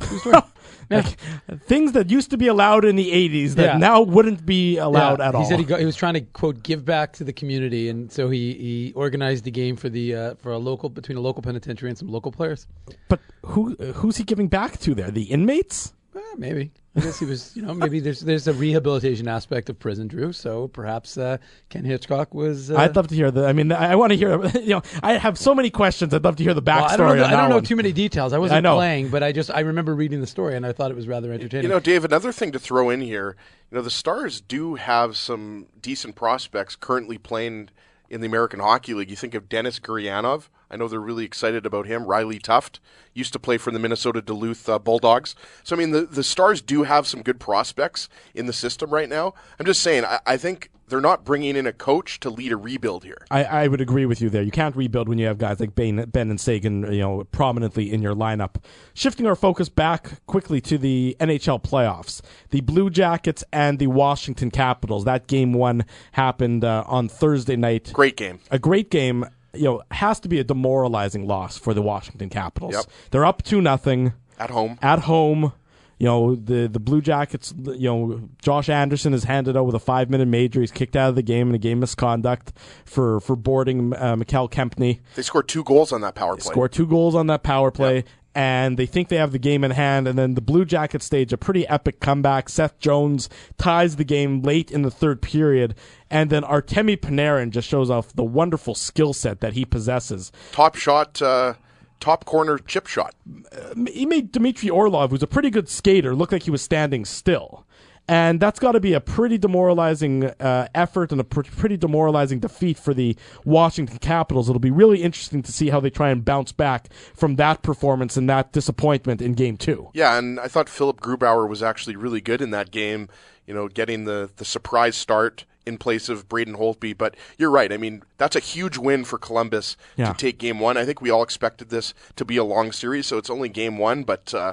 Like, things that used to be allowed in the eighties that Yeah. now wouldn't be allowed Yeah, at he all. said he, got, he was trying to quote give back to the community, and so he, he organized the game for the uh, for a local between a local penitentiary and some local players. But who who's he giving back to there? The inmates? Eh, maybe I guess he was. You know, maybe there's there's a rehabilitation aspect of prison, Drew. So perhaps uh, Ken Hitchcock was. Uh, I'd love to hear the. I mean, I, I want to hear. You know, I have so many questions. I'd love to hear the backstory. well, I don't know, the, on I that don't know one. too many details. I wasn't I know. playing, but I just I remember reading the story and I thought it was rather entertaining. You know, Dave, another thing to throw in here, you know, the Stars do have some decent prospects currently playing in the American Hockey League. You think of Denis Gurianov. I know they're really excited about him. Riley Tuft used to play for the Minnesota Duluth uh, Bulldogs. So, I mean, the, the Stars do have some good prospects in the system right now. I'm just saying, I, I think they're not bringing in a coach to lead a rebuild here. I, I would agree with you there. You can't rebuild when you have guys like Ben, Ben and Sagan, you know, prominently in your lineup. Shifting our focus back quickly to the N H L playoffs, the Blue Jackets and the Washington Capitals. That game one happened uh, on Thursday night. Great game. A great game. You know, has to be a demoralizing loss for the Washington Capitals. Yep. They're up two nothing At home. At home. You know, the the Blue Jackets, you know, Josh Anderson is handed out with a five-minute major. He's kicked out of the game in a game misconduct for, for boarding uh, Mikhail Kempny. They scored two goals on that power play. They scored two goals on that power play. Yep. And they think they have the game in hand, and then the Blue Jackets stage a pretty epic comeback. Seth Jones ties the game late in the third period, and then Artemi Panarin just shows off the wonderful skill set that he possesses. Top shot, uh, top corner chip shot. Uh, he made Dmitry Orlov, who's a pretty good skater, look like he was standing still. And that's got to be a pretty demoralizing uh, effort and a pr- pretty demoralizing defeat for the Washington Capitals. It'll be really interesting to see how they try and bounce back from that performance and that disappointment in Game Two. Yeah, and I thought Philip Grubauer was actually really good in that game, you know, getting the, the surprise start in place of Braden Holtby. But you're right. I mean, that's a huge win for Columbus Yeah. to take Game One. I think we all expected this to be a long series, so it's only Game One, but uh,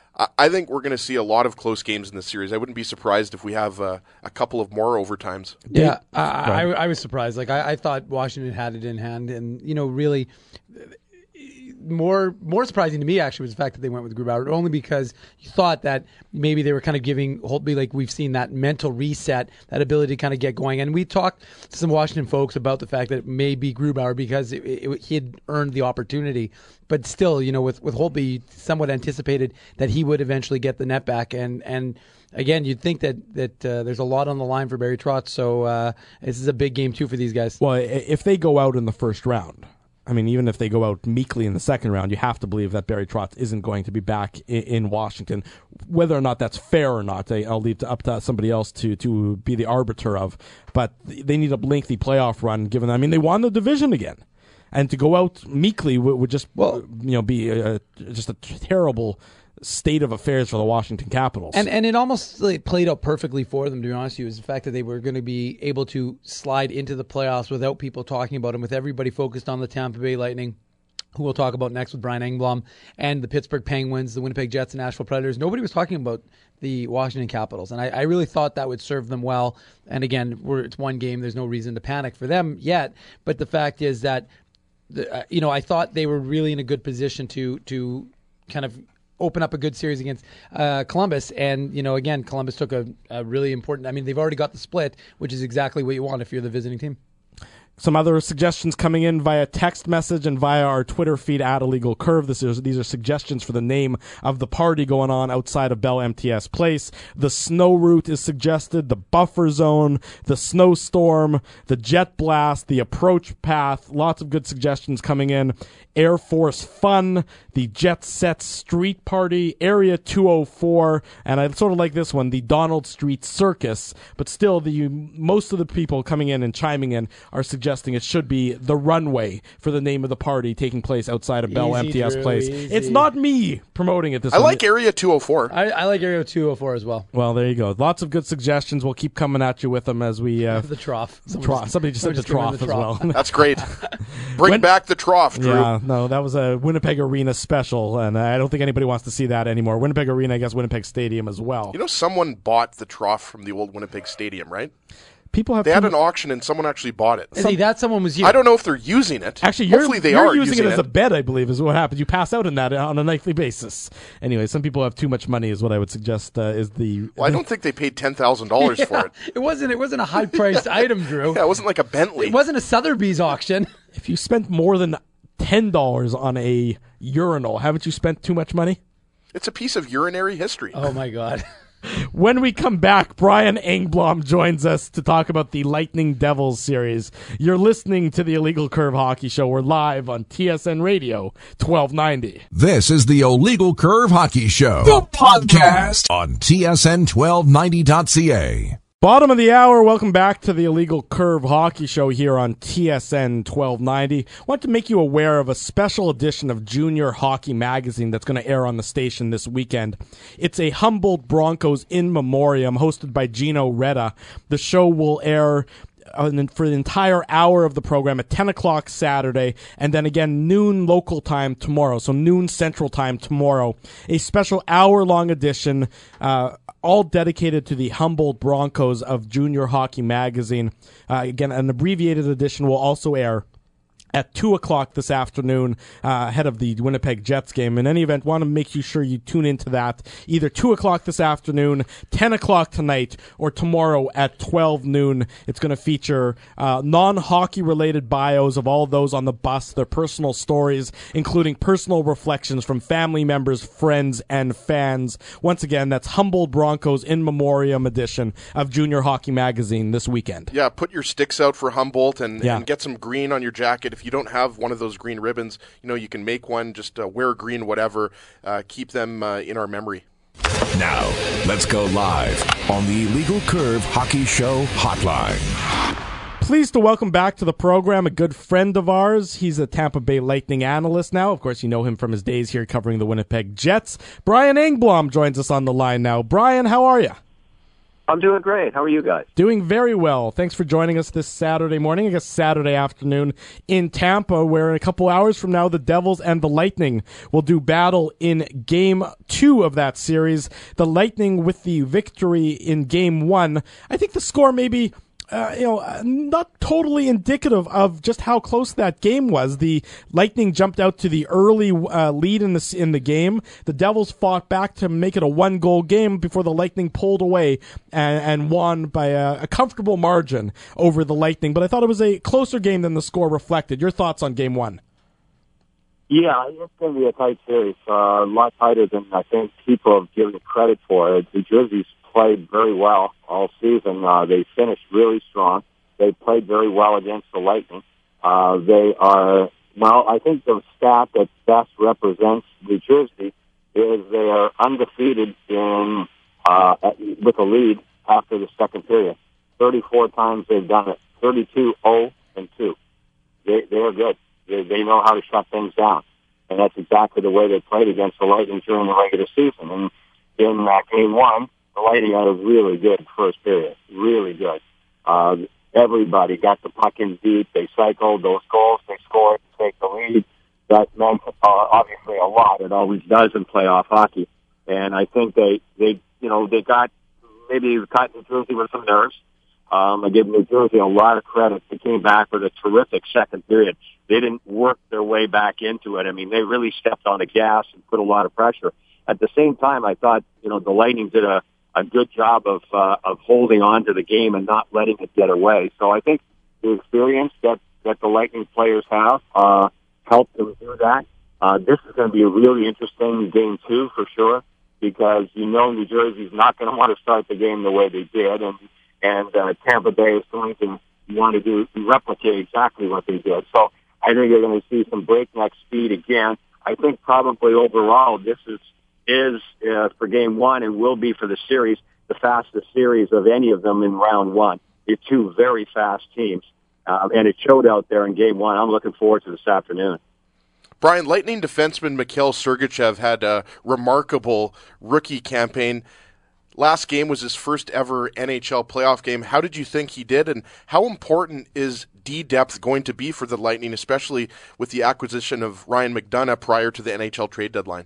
I think we're going to see a lot of close games in this series. I wouldn't be surprised if we have uh, a couple of more overtimes. Yeah, I, I, I was surprised. Like I, I thought Washington had it in hand, and you know, really, more more surprising to me actually was the fact that they went with Grubauer, only because you thought that maybe they were kind of giving Holtby, like we've seen that mental reset, that ability to kind of get going. And we talked to some Washington folks about the fact that it may be Grubauer because it, it, he had earned the opportunity. But still, you know, with with Holtby, somewhat anticipated that he would eventually get the net back, and and. Again, you'd think that that uh, there's a lot on the line for Barry Trotz, so uh, this is a big game too for these guys. Well, if they go out in the first round, I mean, even if they go out meekly in the second round, you have to believe that Barry Trotz isn't going to be back in, in Washington. Whether or not that's fair or not, I, I'll leave it up to somebody else to to be the arbiter of. But they need a lengthy playoff run. Given, I mean, they won the division again, and to go out meekly would, would just well, you know, be a, just a terrible state of affairs for the Washington Capitals. And and it almost like, played out perfectly for them, to be honest with you, is the fact that they were going to be able to slide into the playoffs without people talking about them, with everybody focused on the Tampa Bay Lightning, who we'll talk about next with Brian Engblom, and the Pittsburgh Penguins, the Winnipeg Jets, and Nashville Predators. Nobody was talking about the Washington Capitals, and I, I really thought that would serve them well. And again, we're, it's one game. There's no reason to panic for them yet, but the fact is that, the, uh, you know, I thought they were really in a good position to to kind of open up a good series against uh, Columbus. And, you know, again, Columbus took a, a really important, I mean, they've already got the split, which is exactly what you want if you're the visiting team. Some other suggestions coming in via text message and via our Twitter feed at Illegal Curve. This is, these are suggestions for the name of the party going on outside of Bell M T S Place. The snow route is suggested, the buffer zone, the snowstorm, the jet blast, the approach path. Lots of good suggestions coming in. Air Force Fun, the Jet Set Street Party, Area two oh four, and I sort of like this one, the Donald Street Circus. But still, the most of the people coming in and chiming in are suggesting it should be the runway for the name of the party taking place outside of Bell Easy, M T S Drew, Place. easy. It's not me promoting it this I one. like Area two oh four. I, I like Area two oh four as well. Well, there you go. Lots of good suggestions. We'll keep coming at you with them as we... Uh, The trough. the trough. Somebody just said the someone trough just as came in well. the That's great. Bring When- back the trough, Drew. Yeah, no, that was a Winnipeg Arena special, and I don't think anybody wants to see that anymore. Winnipeg Arena, I guess Winnipeg Stadium as well. You know, someone bought the trough from the old Winnipeg Stadium, right? People have They had too an much- auction and someone actually bought it. See, that someone was you. I don't know if they're using it. Actually, you're, Hopefully they you're are using, using it as a bed, I believe, is what happens. You pass out in that on a nightly basis. Anyway, some people have too much money, is what I would suggest. Uh, is the Well, I don't think they paid ten thousand dollars for it. It wasn't. It wasn't a high priced item, Drew. Yeah, it wasn't like a Bentley. It wasn't a Sotheby's auction. If you spent more than ten dollars on a urinal, haven't you spent too much money? It's a piece of urinary history. Oh my God. When we come back, Brian Engblom joins us to talk about the Lightning Devils series. You're listening to the Illegal Curve Hockey Show. We're live on T S N Radio twelve ninety. This is the Illegal Curve Hockey Show, the podcast on T S N twelve ninety dot C A. Bottom of the hour, welcome back to the Illegal Curve Hockey Show here on T S N twelve ninety. I want to make you aware of a special edition of Junior Hockey Magazine that's going to air on the station this weekend. It's a Humboldt Broncos in memoriam hosted by Gino Reda. The show will air for the entire hour of the program at ten o'clock Saturday, and then again noon local time tomorrow, so noon Central Time tomorrow. A special hour-long edition, uh, all dedicated to the Humboldt Broncos of Junior Hockey Magazine. Uh, again, an abbreviated edition will also air at two o'clock this afternoon, uh, ahead of the Winnipeg Jets game. In any event, want to make you sure you tune into that either two o'clock this afternoon, ten o'clock tonight, or tomorrow at twelve noon. It's going to feature uh, non-hockey related bios of all those on the bus, their personal stories, including personal reflections from family members, friends, and fans. Once again, that's Humboldt Broncos in memoriam edition of Junior Hockey Magazine this weekend. Yeah, put your sticks out for Humboldt and, Yeah. and get some green on your jacket. If you don't have one of those green ribbons, you know, you can make one. Just uh, wear green, whatever. Uh, keep them uh, in our memory. Now, let's go live on the Illegal Curve Hockey Show hotline. Pleased to welcome back to the program a good friend of ours. He's a Tampa Bay Lightning analyst now. Of course, you know him from his days here covering the Winnipeg Jets. Brian Engblom joins us on the line now. Brian, how are you? I'm doing great. How are you guys? Doing very well. Thanks for joining us this Saturday morning, I guess Saturday afternoon in Tampa, where in a couple hours from now, the Devils and the Lightning will do battle in Game two of that series. The Lightning with the victory in Game one. I think the score maybe... Uh, you know, uh, not totally indicative of just how close that game was. The Lightning jumped out to the early uh, lead in the in the game. The Devils fought back to make it a one-goal game before the Lightning pulled away and, and won by a, a comfortable margin over the Lightning. But I thought it was a closer game than the score reflected. Your thoughts on Game One? Yeah, it's going to be a tight series. Uh, a lot tighter than I think people have given credit for. The Jerseys played very well all season. Uh, they finished really strong. They played very well against the Lightning. Uh, they are, well, I think the stat that best represents New Jersey is they are undefeated in uh, at, with a lead after the second period. thirty-four times they've done it. thirty-two oh and two. They, they are good. They, they know how to shut things down. And that's exactly the way they played against the Lightning during the regular season. And in uh, Game one, the Lightning had a really good first period. Really good. Uh, everybody got the puck in deep. They cycled those goals. They scored to take the lead. That meant uh, obviously a lot. It always does in playoff hockey. And I think they, they you know, they got maybe caught New Jersey with some nerves. Um, I give New Jersey a lot of credit. They came back with a terrific second period. They didn't work their way back into it. I mean, they really stepped on the gas and put a lot of pressure. At the same time, I thought, you know, the Lightning did a, a good job of uh, of holding on to the game and not letting it get away. So I think the experience that that the Lightning players have uh, helped them do that. Uh, this is going to be a really interesting game two for sure, because you know New Jersey's not going to want to start the game the way they did, and and uh, Tampa Bay is going to want to do replicate exactly what they did. So I think you're going to see some breakneck speed again. I think probably overall this is is uh, for game one and will be for the series the fastest series of any of them in round one. They're two very fast teams, uh, and it showed out there in game one. I'm looking forward to this afternoon. Brian, Lightning defenseman Mikhail Sergachev had a remarkable rookie campaign. Last game was his first ever N H L playoff game. How did you think he did, and how important is D-depth going to be for the Lightning, especially with the acquisition of Ryan McDonagh prior to the N H L trade deadline?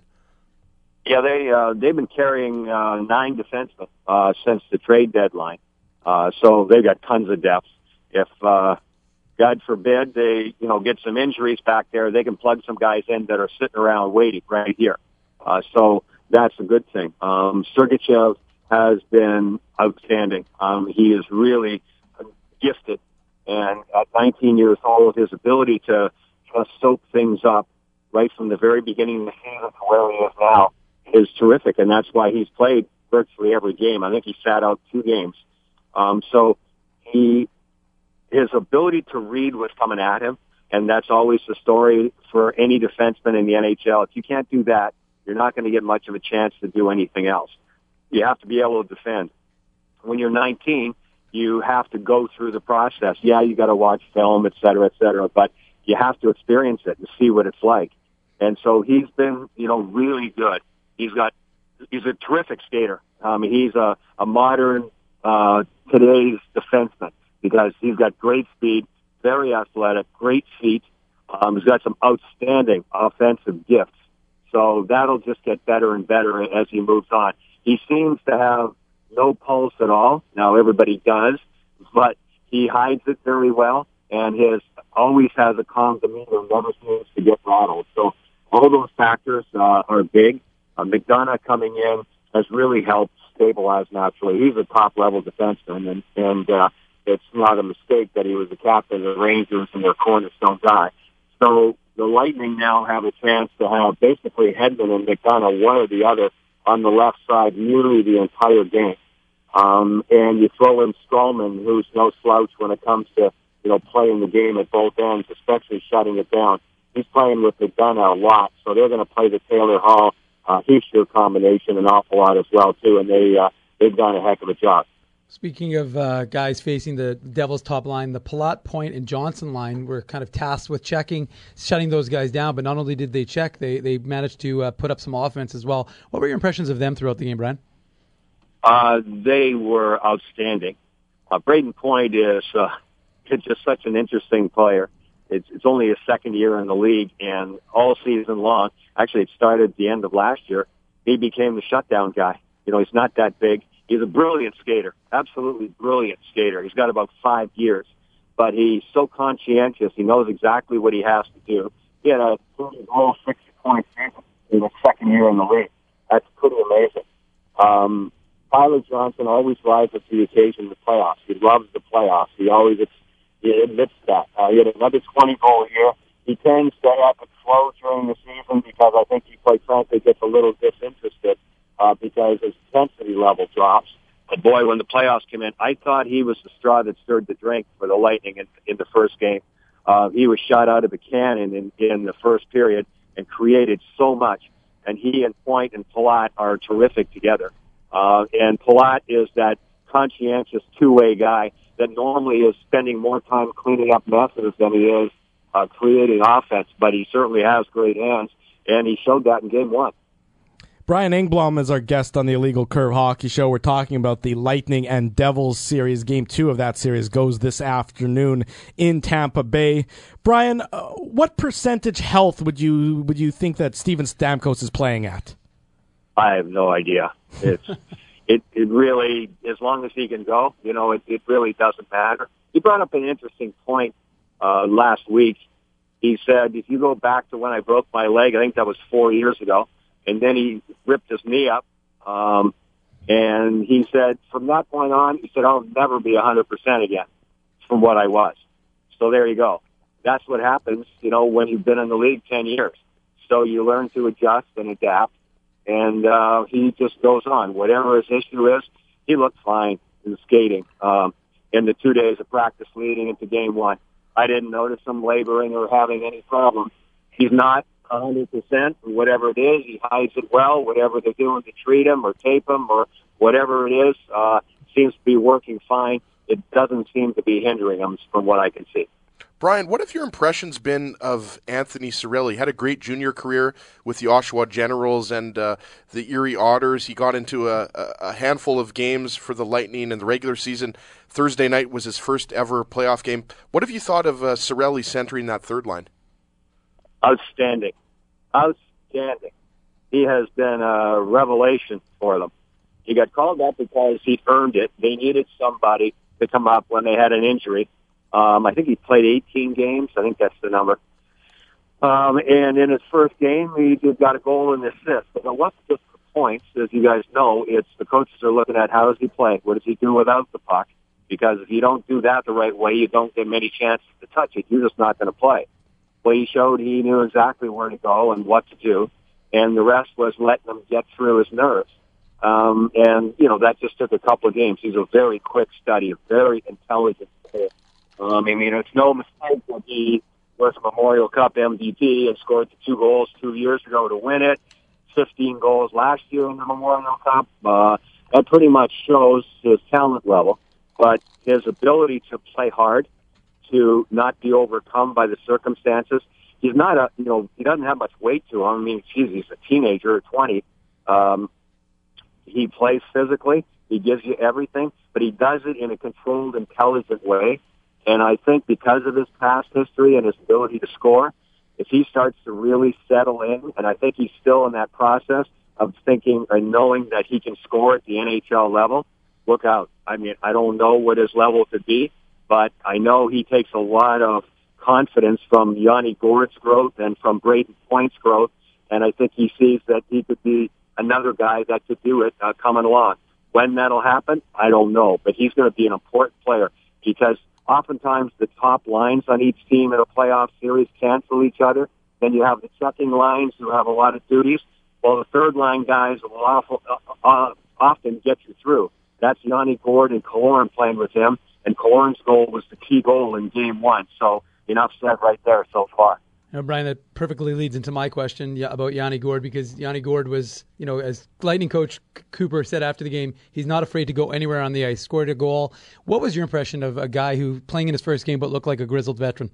Yeah, they, uh, they've been carrying uh, nine defensemen uh, since the trade deadline, uh, so they've got tons of depth. If uh, God forbid they, you know, get some injuries back there, they can plug some guys in that are sitting around waiting right here. Uh, so that's a good thing. Um, Sergachev has been outstanding. Um, he is really gifted, and at nineteen years old, his ability to just soak things up right from the very beginning of the season to where he is now is terrific, and that's why he's played virtually every game. I think he sat out two games. Um, so he, his ability to read what's coming at him, and that's always the story for any defenseman in the N H L. If you can't do that, you're not going to get much of a chance to do anything else. You have to be able to defend. When you're nineteen, you have to go through the process. Yeah, you got to watch film, et cetera, et cetera, but you have to experience it and see what it's like. And so he's been, you know, really good. He's got, he's a terrific skater. Um, he's a, a modern, uh, today's defenseman because he's got great speed, very athletic, great feet. Um, he's got some outstanding offensive gifts. So that'll just get better and better as he moves on. He seems to have no pulse at all. Now everybody does, but he hides it very well, and his always has a calm demeanor, never seems to get rattled. So all those factors uh, are big. Uh, McDonagh coming in has really helped stabilize naturally. He's a top-level defenseman, and, and uh, it's not a mistake that he was the captain of the Rangers and their cornerstone guy. So the Lightning now have a chance to have basically Hedman and McDonagh, one or the other, on the left side nearly the entire game. Um, and you throw in Strowman, who's no slouch when it comes to, you know, playing the game at both ends, especially shutting it down. He's playing with McDonagh a lot, so they're going to play the Taylor Hall uh, Hischier combination an awful lot as well, too, and they, uh, they've done a heck of a job. Speaking of uh, guys facing the Devils' top line, the Palat, Point, and Johnson line were kind of tasked with checking, shutting those guys down, but not only did they check, they, they managed to uh, put up some offense as well. What were your impressions of them throughout the game, Brian? Uh, they were outstanding. Uh, Braden Point is uh, it's just such an interesting player. It's, it's only his second year in the league, and all season long, actually it started at the end of last year, he became the shutdown guy. You know, he's not that big. He's a brilliant skater, absolutely brilliant skater. He's got about five years, but he's so conscientious. He knows exactly what he has to do. He had a thirty-goal, sixty-point season in his second year in the league. That's pretty amazing. Um, Tyler Johnson always rises to the occasion in the playoffs. He loves the playoffs. He always he admits that. Uh, he had another twenty-goal year. He tends to have it slow during the season because I think he, quite frankly, gets a little disinterested uh, because his intensity level drops. But boy, when the playoffs came in, I thought he was the straw that stirred the drink for the Lightning in, in the first game. Uh, he was shot out of a cannon in, in the first period and created so much. And he and Point and Palat are terrific together. Uh, and Palat is that conscientious two-way guy that normally is spending more time cleaning up messes than he is uh, creating offense, but he certainly has great hands, and he showed that in game one. Brian Engblom is our guest on the Illegal Curve Hockey Show. We're talking about the Lightning and Devils series. Game two of that series goes this afternoon in Tampa Bay. Brian, uh, what percentage health would you would you think that Steven Stamkos is playing at? I have no idea. It's it it really, as long as he can go, you know, it, it really doesn't matter. He brought up an interesting point uh, last week. He said, if you go back to when I broke my leg, I think that was four years ago, and then he ripped his knee up, um, and he said, from that point on, he said, I'll never be one hundred percent again from what I was. So there you go. that's what happens, you know, when you've been in the league ten years. So you learn to adjust and adapt, and uh, he just goes on. Whatever his issue is, he looked fine in skating um, in the two days of practice leading into game one. I didn't notice him laboring or having any problem. He's not one hundred percent, whatever it is. He hides it well, whatever they're doing to treat him or tape him or whatever it is, uh, seems to be working fine. It doesn't seem to be hindering him from what I can see. Brian, what have your impressions been of Anthony Cirelli? He had a great junior career with the Oshawa Generals and uh, the Erie Otters. He got into a, a handful of games for the Lightning in the regular season. Thursday night was his first ever playoff game. What have you thought of uh, Cirelli centering that third line? Outstanding. Outstanding. He has been a revelation for them. He got called up because he earned it. They needed somebody to come up when they had an injury. Um, I think he played eighteen games. I think that's the number. Um, and in his first game, he just got a goal and an assist. But it wasn't just the points. As you guys know, it's the coaches are looking at how does he play? What does he do without the puck? Because if you don't do that the right way, you don't get many chances to touch it. You're just not going to play. Well, he showed he knew exactly where to go and what to do. And the rest was letting him get through his nerves. Um, and, you know, that just took a couple of games. He's a very quick study, a very intelligent player. Um, I mean, it's no mistake that he was a Memorial Cup M V P and scored the two goals two years ago to win it, fifteen goals last year in the Memorial Cup. Uh, that pretty much shows his talent level, but his ability to play hard, to not be overcome by the circumstances. He's not a, you know, he doesn't have much weight to him. I mean, geez, he's a teenager at twenty. Um, he plays physically. He gives you everything, but he does it in a controlled, intelligent way. And I think because of his past history and his ability to score, if he starts to really settle in, and I think he's still in that process of thinking and knowing that he can score at the N H L level, look out. I mean, I don't know what his level could be, but I know he takes a lot of confidence from Yanni Gourde's growth and from Braden Point's growth, and I think he sees that he could be another guy that could do it uh, coming along. When that'll happen, I don't know, but he's going to be an important player because oftentimes the top lines on each team in a playoff series cancel each other. Then you have the second lines who have a lot of duties. Well, the third line guys will awful, uh, uh, often get you through. That's Yanni Gourde and Killorn playing with him, and Killorn's goal was the key goal in game one. So enough said right there so far. Now, Brian, that perfectly leads into my question about Yanni Gourde, because Yanni Gourde was, you know, as Lightning coach Cooper said after the game, he's not afraid to go anywhere on the ice, scored a goal. What was your impression of a guy who, playing in his first game, but looked like a grizzled veteran?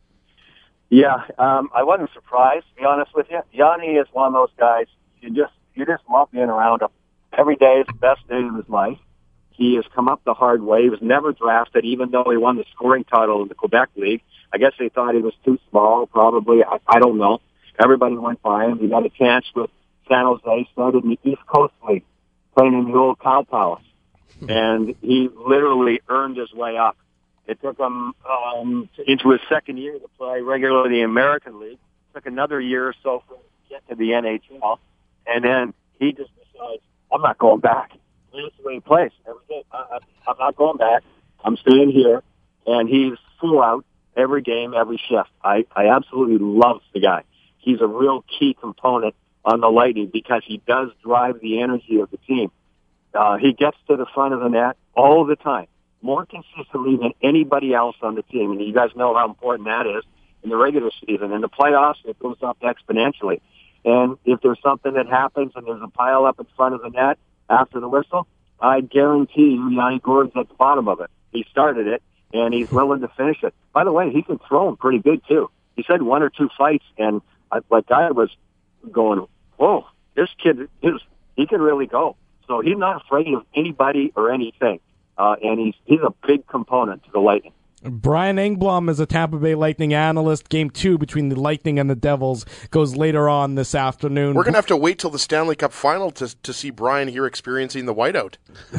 Yeah, um, I wasn't surprised, to be honest with you. Yanni is one of those guys, you just you just love being around him. Every day is the best day of his life. He has come up the hard way. He was never drafted, even though he won the scoring title in the Quebec League. I guess they thought he was too small, probably. I, I don't know. Everybody went by him. He got a chance with San Jose, started in the East Coast League, playing in the old Cow Palace. And he literally earned his way up. It took him um, into his second year to play regularly in the American League. It took another year or so for him to get to the N H L. And then he just decides, I'm not going back. That's the way he plays every day. I, I, I'm not going back. I'm staying here. And he's full out every game, every shift. I, I absolutely love the guy. He's a real key component on the Lightning because he does drive the energy of the team. Uh, he gets to the front of the net all the time, more consistently than anybody else on the team. And you guys know how important that is in the regular season. In the playoffs, it goes up exponentially. And if there's something that happens and there's a pile up in front of the net after the whistle, I guarantee you Yanni Gourde's at the bottom of it. He started it, and he's willing to finish it. By the way, he can throw them pretty good, too. He said one or two fights, and I, like I was going, whoa, this kid, is, he can really go. So he's not afraid of anybody or anything, uh, and he's he's a big component to the Lightning. Brian Engblom is a Tampa Bay Lightning analyst. Game two between the Lightning and the Devils goes later on this afternoon. We're going to have to wait till the Stanley Cup final to to see Brian here experiencing the whiteout.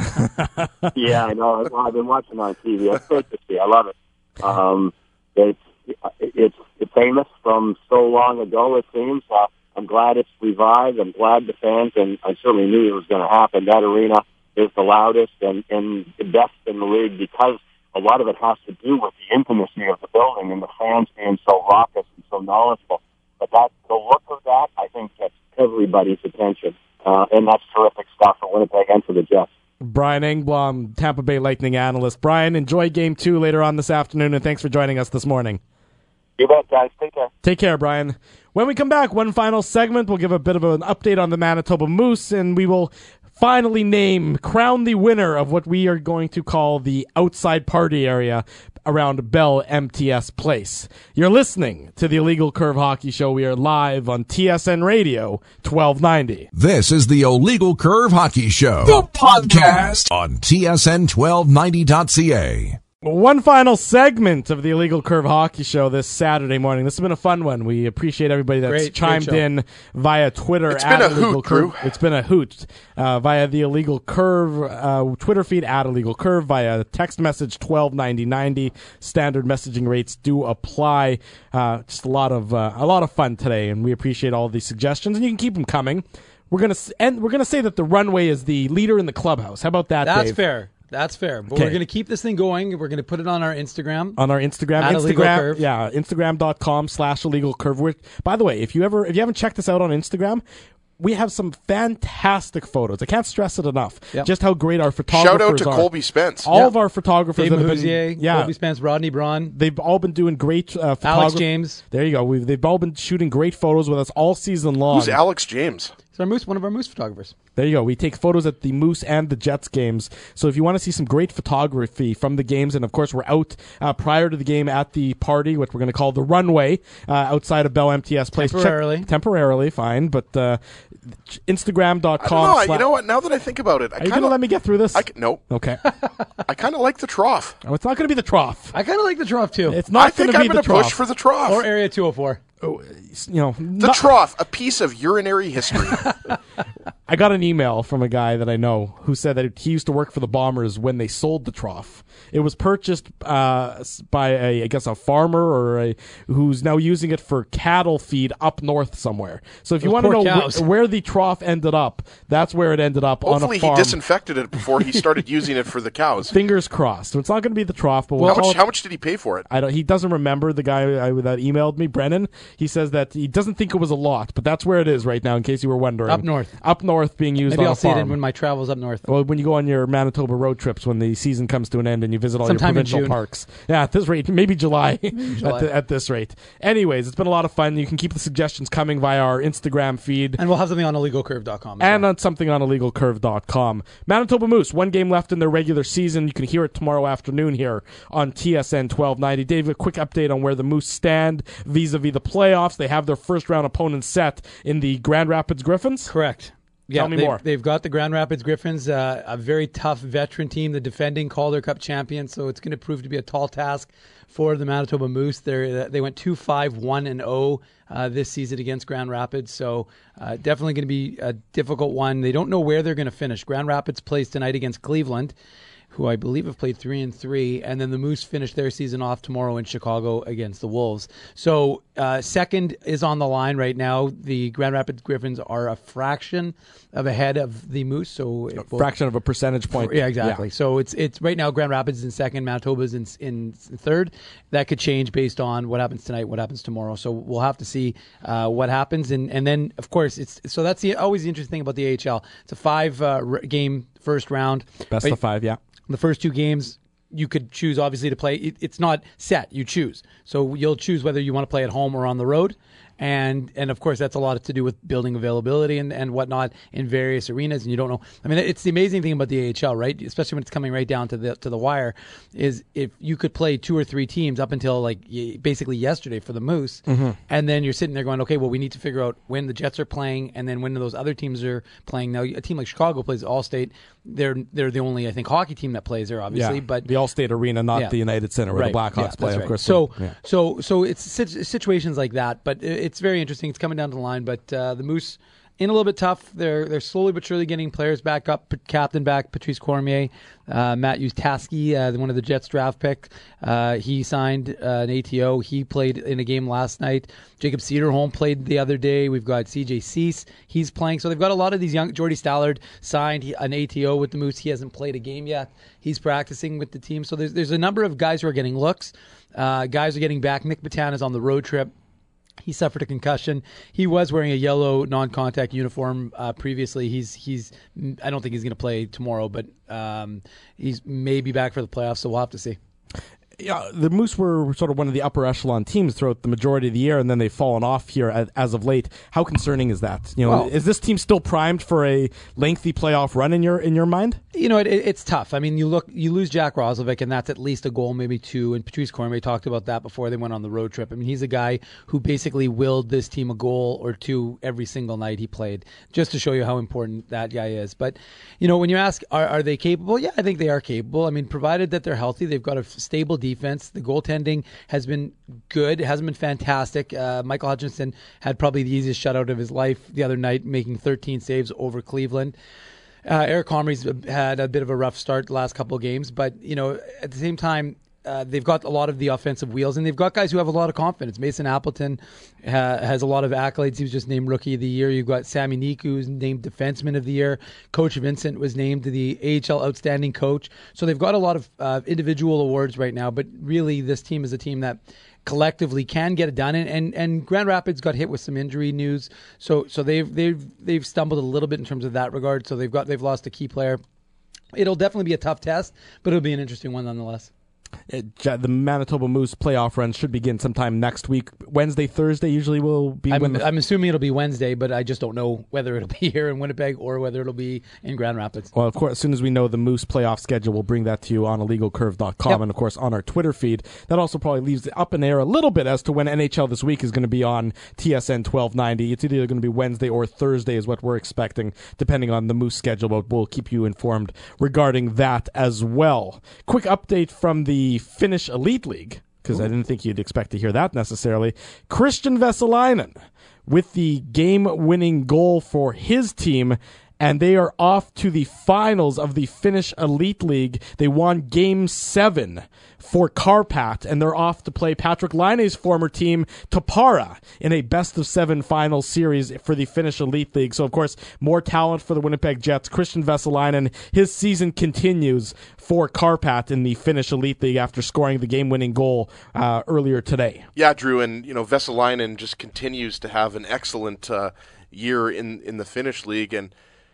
Yeah, I know. I've been watching on T V. It's great to see. I love it. Um, it's it's it's famous from so long ago, it seems. Uh, I'm glad it's revived. I'm glad the fans, and I certainly knew it was going to happen. That arena is the loudest and, and the best in the league because a lot of it has to do with the intimacy of the building and the fans being so raucous and so knowledgeable. But that the look of that, I think, gets everybody's attention, uh, and that's terrific stuff for Winnipeg and for the Jets. Brian Engblom, Tampa Bay Lightning analyst. Brian, enjoy Game Two later on this afternoon, and thanks for joining us this morning. You bet, guys. Take care. Take care, Brian. When we come back, one final segment. We'll give a bit of an update on the Manitoba Moose, and we will finally name, crown the winner of what we are going to call the outside party area around Bell M T S Place. You're listening to the Illegal Curve Hockey Show. We are live on T S N Radio twelve ninety. This is the Illegal Curve Hockey Show, the podcast on T S N twelve ninety dot C A. One final segment of the Illegal Curve Hockey Show this Saturday morning. This has been a fun one. We appreciate everybody that's Great, chimed great in via Twitter. It's at been a Illegal hoot, Curve. Drew. It's been a hoot uh, via the Illegal Curve uh, Twitter feed at Illegal Curve, via text message twelve ninety ninety. Standard messaging rates do apply. Uh, just a lot of uh, a lot of fun today, and we appreciate all the suggestions. And you can keep them coming. We're gonna and we're gonna say that the runway is the leader in the clubhouse. How about that, That's Dave? fair. That's fair. But Okay. we're going to keep this thing going. We're going to put it on our Instagram. On our Instagram, At Illegal Instagram, Curve. yeah, Instagram.com slash illegal curve. We're, by the way, if you ever, if you haven't checked us out on Instagram, we have some fantastic photos. I can't stress it enough. Yep. Just how great our photographers Shout out to are. Colby Spence. All Yep. of our photographers Dave that have Mahuzier, been, yeah, Colby Spence, Rodney Braun, they've all been doing great uh, Alex photography. James. There you go. We've, they've all been shooting great photos with us all season long. Who's Alex James? He's our Moose, one of our Moose photographers. There you go. We take photos at the Moose and the Jets games. So if you want to see some great photography from the games, and of course we're out uh, prior to the game at the party, what we're going to call the runway uh, outside of Bell M T S Place. Temporarily. Check, temporarily, fine. But uh, Instagram dot com. I don't know. Sla- You know what? Now that I think about it, I Are you kind going to of let me get through this? I c- no. Okay. I kind of like the trough. Oh, it's not going to be the trough. I kind of like the trough, too. It's I not going think to I'm be the going to trough. push for the trough. Or Area two oh four. Oh, you know, the not- trough, a piece of urinary history. I got an email from a guy that I know who said that he used to work for the Bombers when they sold the trough. It was purchased uh, by a, I guess, a farmer or a who's now using it for cattle feed up north somewhere. So if you Those want to poor know cows. wh- where the trough ended up, that's where it ended up Hopefully on a he farm. disinfected it before he started using it for the cows. Fingers crossed. So it's not going to be the trough, but we'll how call much? it- How much did he pay for it? I don't. He doesn't remember the guy I, that emailed me, Brennan. He says that he doesn't think it was a lot, but that's where it is right now. In case you were wondering, Up north. up north, being used Maybe on I'll a see it farm. in when my travels up north. Well, when you go on your Manitoba road trips, when the season comes to an end and you visit all Sometime in your provincial June. parks. Yeah, at this rate, maybe July, July. At, the, at this rate. Anyways, it's been a lot of fun. You can keep the suggestions coming via our Instagram feed. And we'll have something on illegal curve dot com. And on something on illegal curve dot com. Manitoba Moose, one game left in their regular season. You can hear it tomorrow afternoon here on T S N twelve ninety. Dave, a quick update on where the Moose stand vis-a-vis the playoffs. They have their first round opponent set in the Grand Rapids Griffins. Correct. Yeah, Tell me they've, more. They've got the Grand Rapids Griffins, uh, a very tough veteran team, the defending Calder Cup champions, so it's going to prove to be a tall task for the Manitoba Moose. They're, they went two five one and oh uh, this season against Grand Rapids, so uh, definitely going to be a difficult one. They don't know where they're going to finish. Grand Rapids plays tonight against Cleveland, who I believe have played three and three, and then the Moose finish their season off tomorrow in Chicago against the Wolves. So uh, second is on the line right now. The Grand Rapids Griffins are a fraction of ahead of the Moose, so it A will- fraction of a percentage point. yeah, exactly. So it's it's right now Grand Rapids is in second, Manitoba's in in third. That could change based on what happens tonight, what happens tomorrow. So we'll have to see uh, what happens, and and then of course it's so that's the always the interesting thing about the A H L. It's a five uh, r- game first round, Best right? of five, yeah. The first two games, you could choose, obviously, to play. It, it's not set. You choose. So you'll choose whether you want to play at home or on the road. And, and of course, that's a lot to do with building availability and, and whatnot in various arenas. And you don't know. I mean, it's the amazing thing about the A H L, right? Especially when it's coming right down to the to the wire, is if you could play two or three teams up until like y- basically yesterday for the Moose, Mm-hmm. and then you're sitting there going, okay, well, we need to figure out when the Jets are playing and then when those other teams are playing. Now, a team like Chicago plays Allstate. They're they're the only, I think, hockey team that plays there, obviously. Yeah, But the Allstate Arena, not Yeah. the United Center where Right. the Blackhawks Yeah, play, that's of right. course. So, Yeah. so, so it's sit- situations like that, but it- it's very interesting. It's coming down to the line, but uh, the Moose in a little bit tough. They're they're slowly but surely getting players back up. Captain back, Patrice Cormier, uh, Matt Ustaski, uh, one of the Jets draft picks. Uh, he signed uh, an A T O. He played in a game last night. Jacob Cederholm played the other day. We've got C J Cease. He's playing. So they've got a lot of these young. Jordy Stallard signed he, an A T O with the Moose. He hasn't played a game yet. He's practicing with the team. So there's there's a number of guys who are getting looks. Uh, guys are getting back. Nick Batan is on the road trip. He suffered a concussion. He was wearing a yellow non-contact uniform uh, previously. He's he's. I don't think he's going to play tomorrow, but um, he's maybe back for the playoffs. So we'll have to see. Yeah, the Moose were sort of one of the upper echelon teams throughout the majority of the year, and then they've fallen off here as, as of late. How concerning is that? You know, well, is this team still primed for a lengthy playoff run in your in your mind? You know, it, it, it's tough. I mean, you look, you lose Jack Roslovic, and that's at least a goal, maybe two. And Patrice Cormier talked about that before they went on the road trip. I mean, he's a guy who basically willed this team a goal or two every single night he played, just to show you how important that guy is. But you know, when you ask, are, are they capable? Yeah, I think they are capable. I mean, provided that they're healthy, they've got a stable defense. The goal Goaltending has been good. It hasn't been fantastic. Uh, Michael Hutchinson had probably the easiest shutout of his life the other night, making thirteen saves over Cleveland. Uh, Eric Comrie's had a bit of a rough start the last couple of games, but you know, at the same time, uh, they've got a lot of the offensive wheels, and they've got guys who have a lot of confidence. Mason Appleton uh, has a lot of accolades. He was just named Rookie of the Year. You've got Sammy Niku, who's named Defenseman of the Year. Coach Vincent was named the A H L Outstanding Coach. So they've got a lot of uh, individual awards right now, but really this team is a team that collectively can get it done. And, and, and Grand Rapids got hit with some injury news, so so they've they've they've stumbled a little bit in terms of that regard. So they've got they've lost a key player. It'll definitely be a tough test, but it'll be an interesting one nonetheless. It, the Manitoba Moose playoff run should begin sometime next week. Wednesday, Thursday usually will be. I'm, when the... I'm assuming it'll be Wednesday, but I just don't know whether it'll be here in Winnipeg or whether it'll be in Grand Rapids. Well, of course, as soon as we know the Moose playoff schedule, we'll bring that to you on illegal curve dot com yep. and, of course, on our Twitter feed. That also probably leaves it up in the air a little bit as to when N H L This Week is going to be on T S N twelve ninety. It's either going to be Wednesday or Thursday is what we're expecting, depending on the Moose schedule, but we'll keep you informed regarding that as well. Quick update from the Finnish Elite League, because I didn't think you'd expect to hear that necessarily. Christian Vesalainen with the game-winning goal for his team, and they are off to the finals of the Finnish Elite League. They won Game seven for Karpat, and they're off to play Patrick Laine's former team, Tappara, in a best-of-seven final series for the Finnish Elite League. So, of course, more talent for the Winnipeg Jets. Christian Vesalainen, his season continues for Karpat in the Finnish Elite League after scoring the game-winning goal uh, earlier today. Yeah, Drew, and you know Vesalainen just continues to have an excellent uh, year in, in the Finnish League, and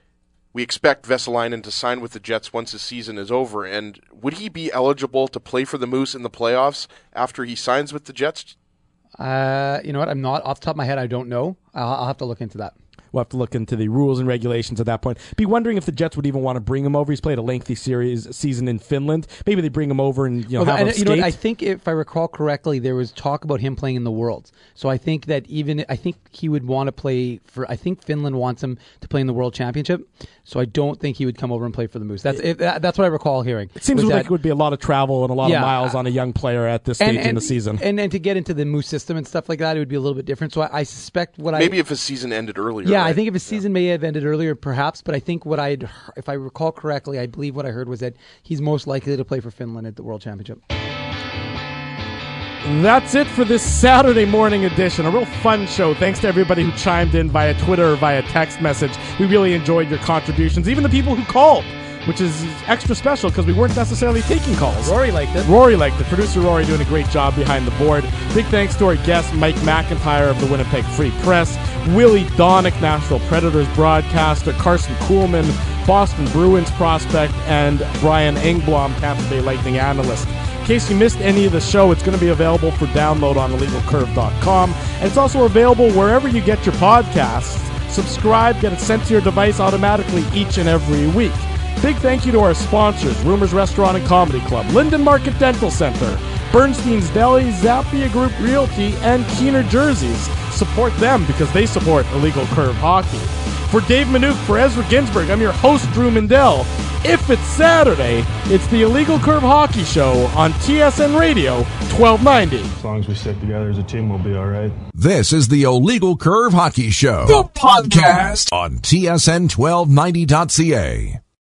we expect Vesalainen to sign with the Jets once the season is over. And would he be eligible to play for the Moose in the playoffs after he signs with the Jets? Uh, you know what? I'm not off the top of my head. I don't know. I'll, I'll have to look into that. We'll have to look into the rules and regulations at that point. Be wondering if the Jets would even want to bring him over. He's played a lengthy series season in Finland. Maybe they bring him over and you know well, have and, him you skate. know what, I think if I recall correctly, there was talk about him playing in the Worlds. So I think that even I think he would want to play for. I think Finland wants him to play in the World Championship. So I don't think he would come over and play for the Moose. That's it, that, that's what I recall hearing. It seems like that, it would be a lot of travel and a lot yeah, of miles on a young player at this stage and, and, in the season. And and to get into the Moose system and stuff like that, it would be a little bit different. So I, I suspect what maybe I if his season ended earlier. Yeah, right? I think if his season yeah. may have ended earlier, perhaps. But I think what I'd, if I recall correctly, I believe what I heard was that he's most likely to play for Finland at the World Championship. That's it for this Saturday morning edition. A real fun show. Thanks to everybody who chimed in via Twitter or via text message. We really enjoyed your contributions. Even the people who called, which is extra special because we weren't necessarily taking calls. Rory liked it. Rory liked it. Producer Rory doing a great job behind the board. Big thanks to our guest, Mike McIntyre of the Winnipeg Free Press, Willie Donick, Nashville Predators broadcaster, Carson Kuhlman, Boston Bruins prospect, and Brian Engblom, Tampa Bay Lightning analyst. In case you missed any of the show, it's going to be available for download on illegal curve dot com. And it's also available wherever you get your podcasts. Subscribe, get it sent to your device automatically each and every week. Big thank you to our sponsors, Rumors Restaurant and Comedy Club, Linden Market Dental Center, Bernstein's Deli, Zappia Group Realty, and Keener Jerseys. Support them because they support Illegal Curve Hockey. For Dave Manouk, for Ezra Ginsburg, I'm your host, Drew Mindell. If it's Saturday, it's the Illegal Curve Hockey Show on T S N Radio, twelve ninety. As long as we stick together as a team, we'll be all right. This is the Illegal Curve Hockey Show, the podcast on T S N twelve ninety dot C A.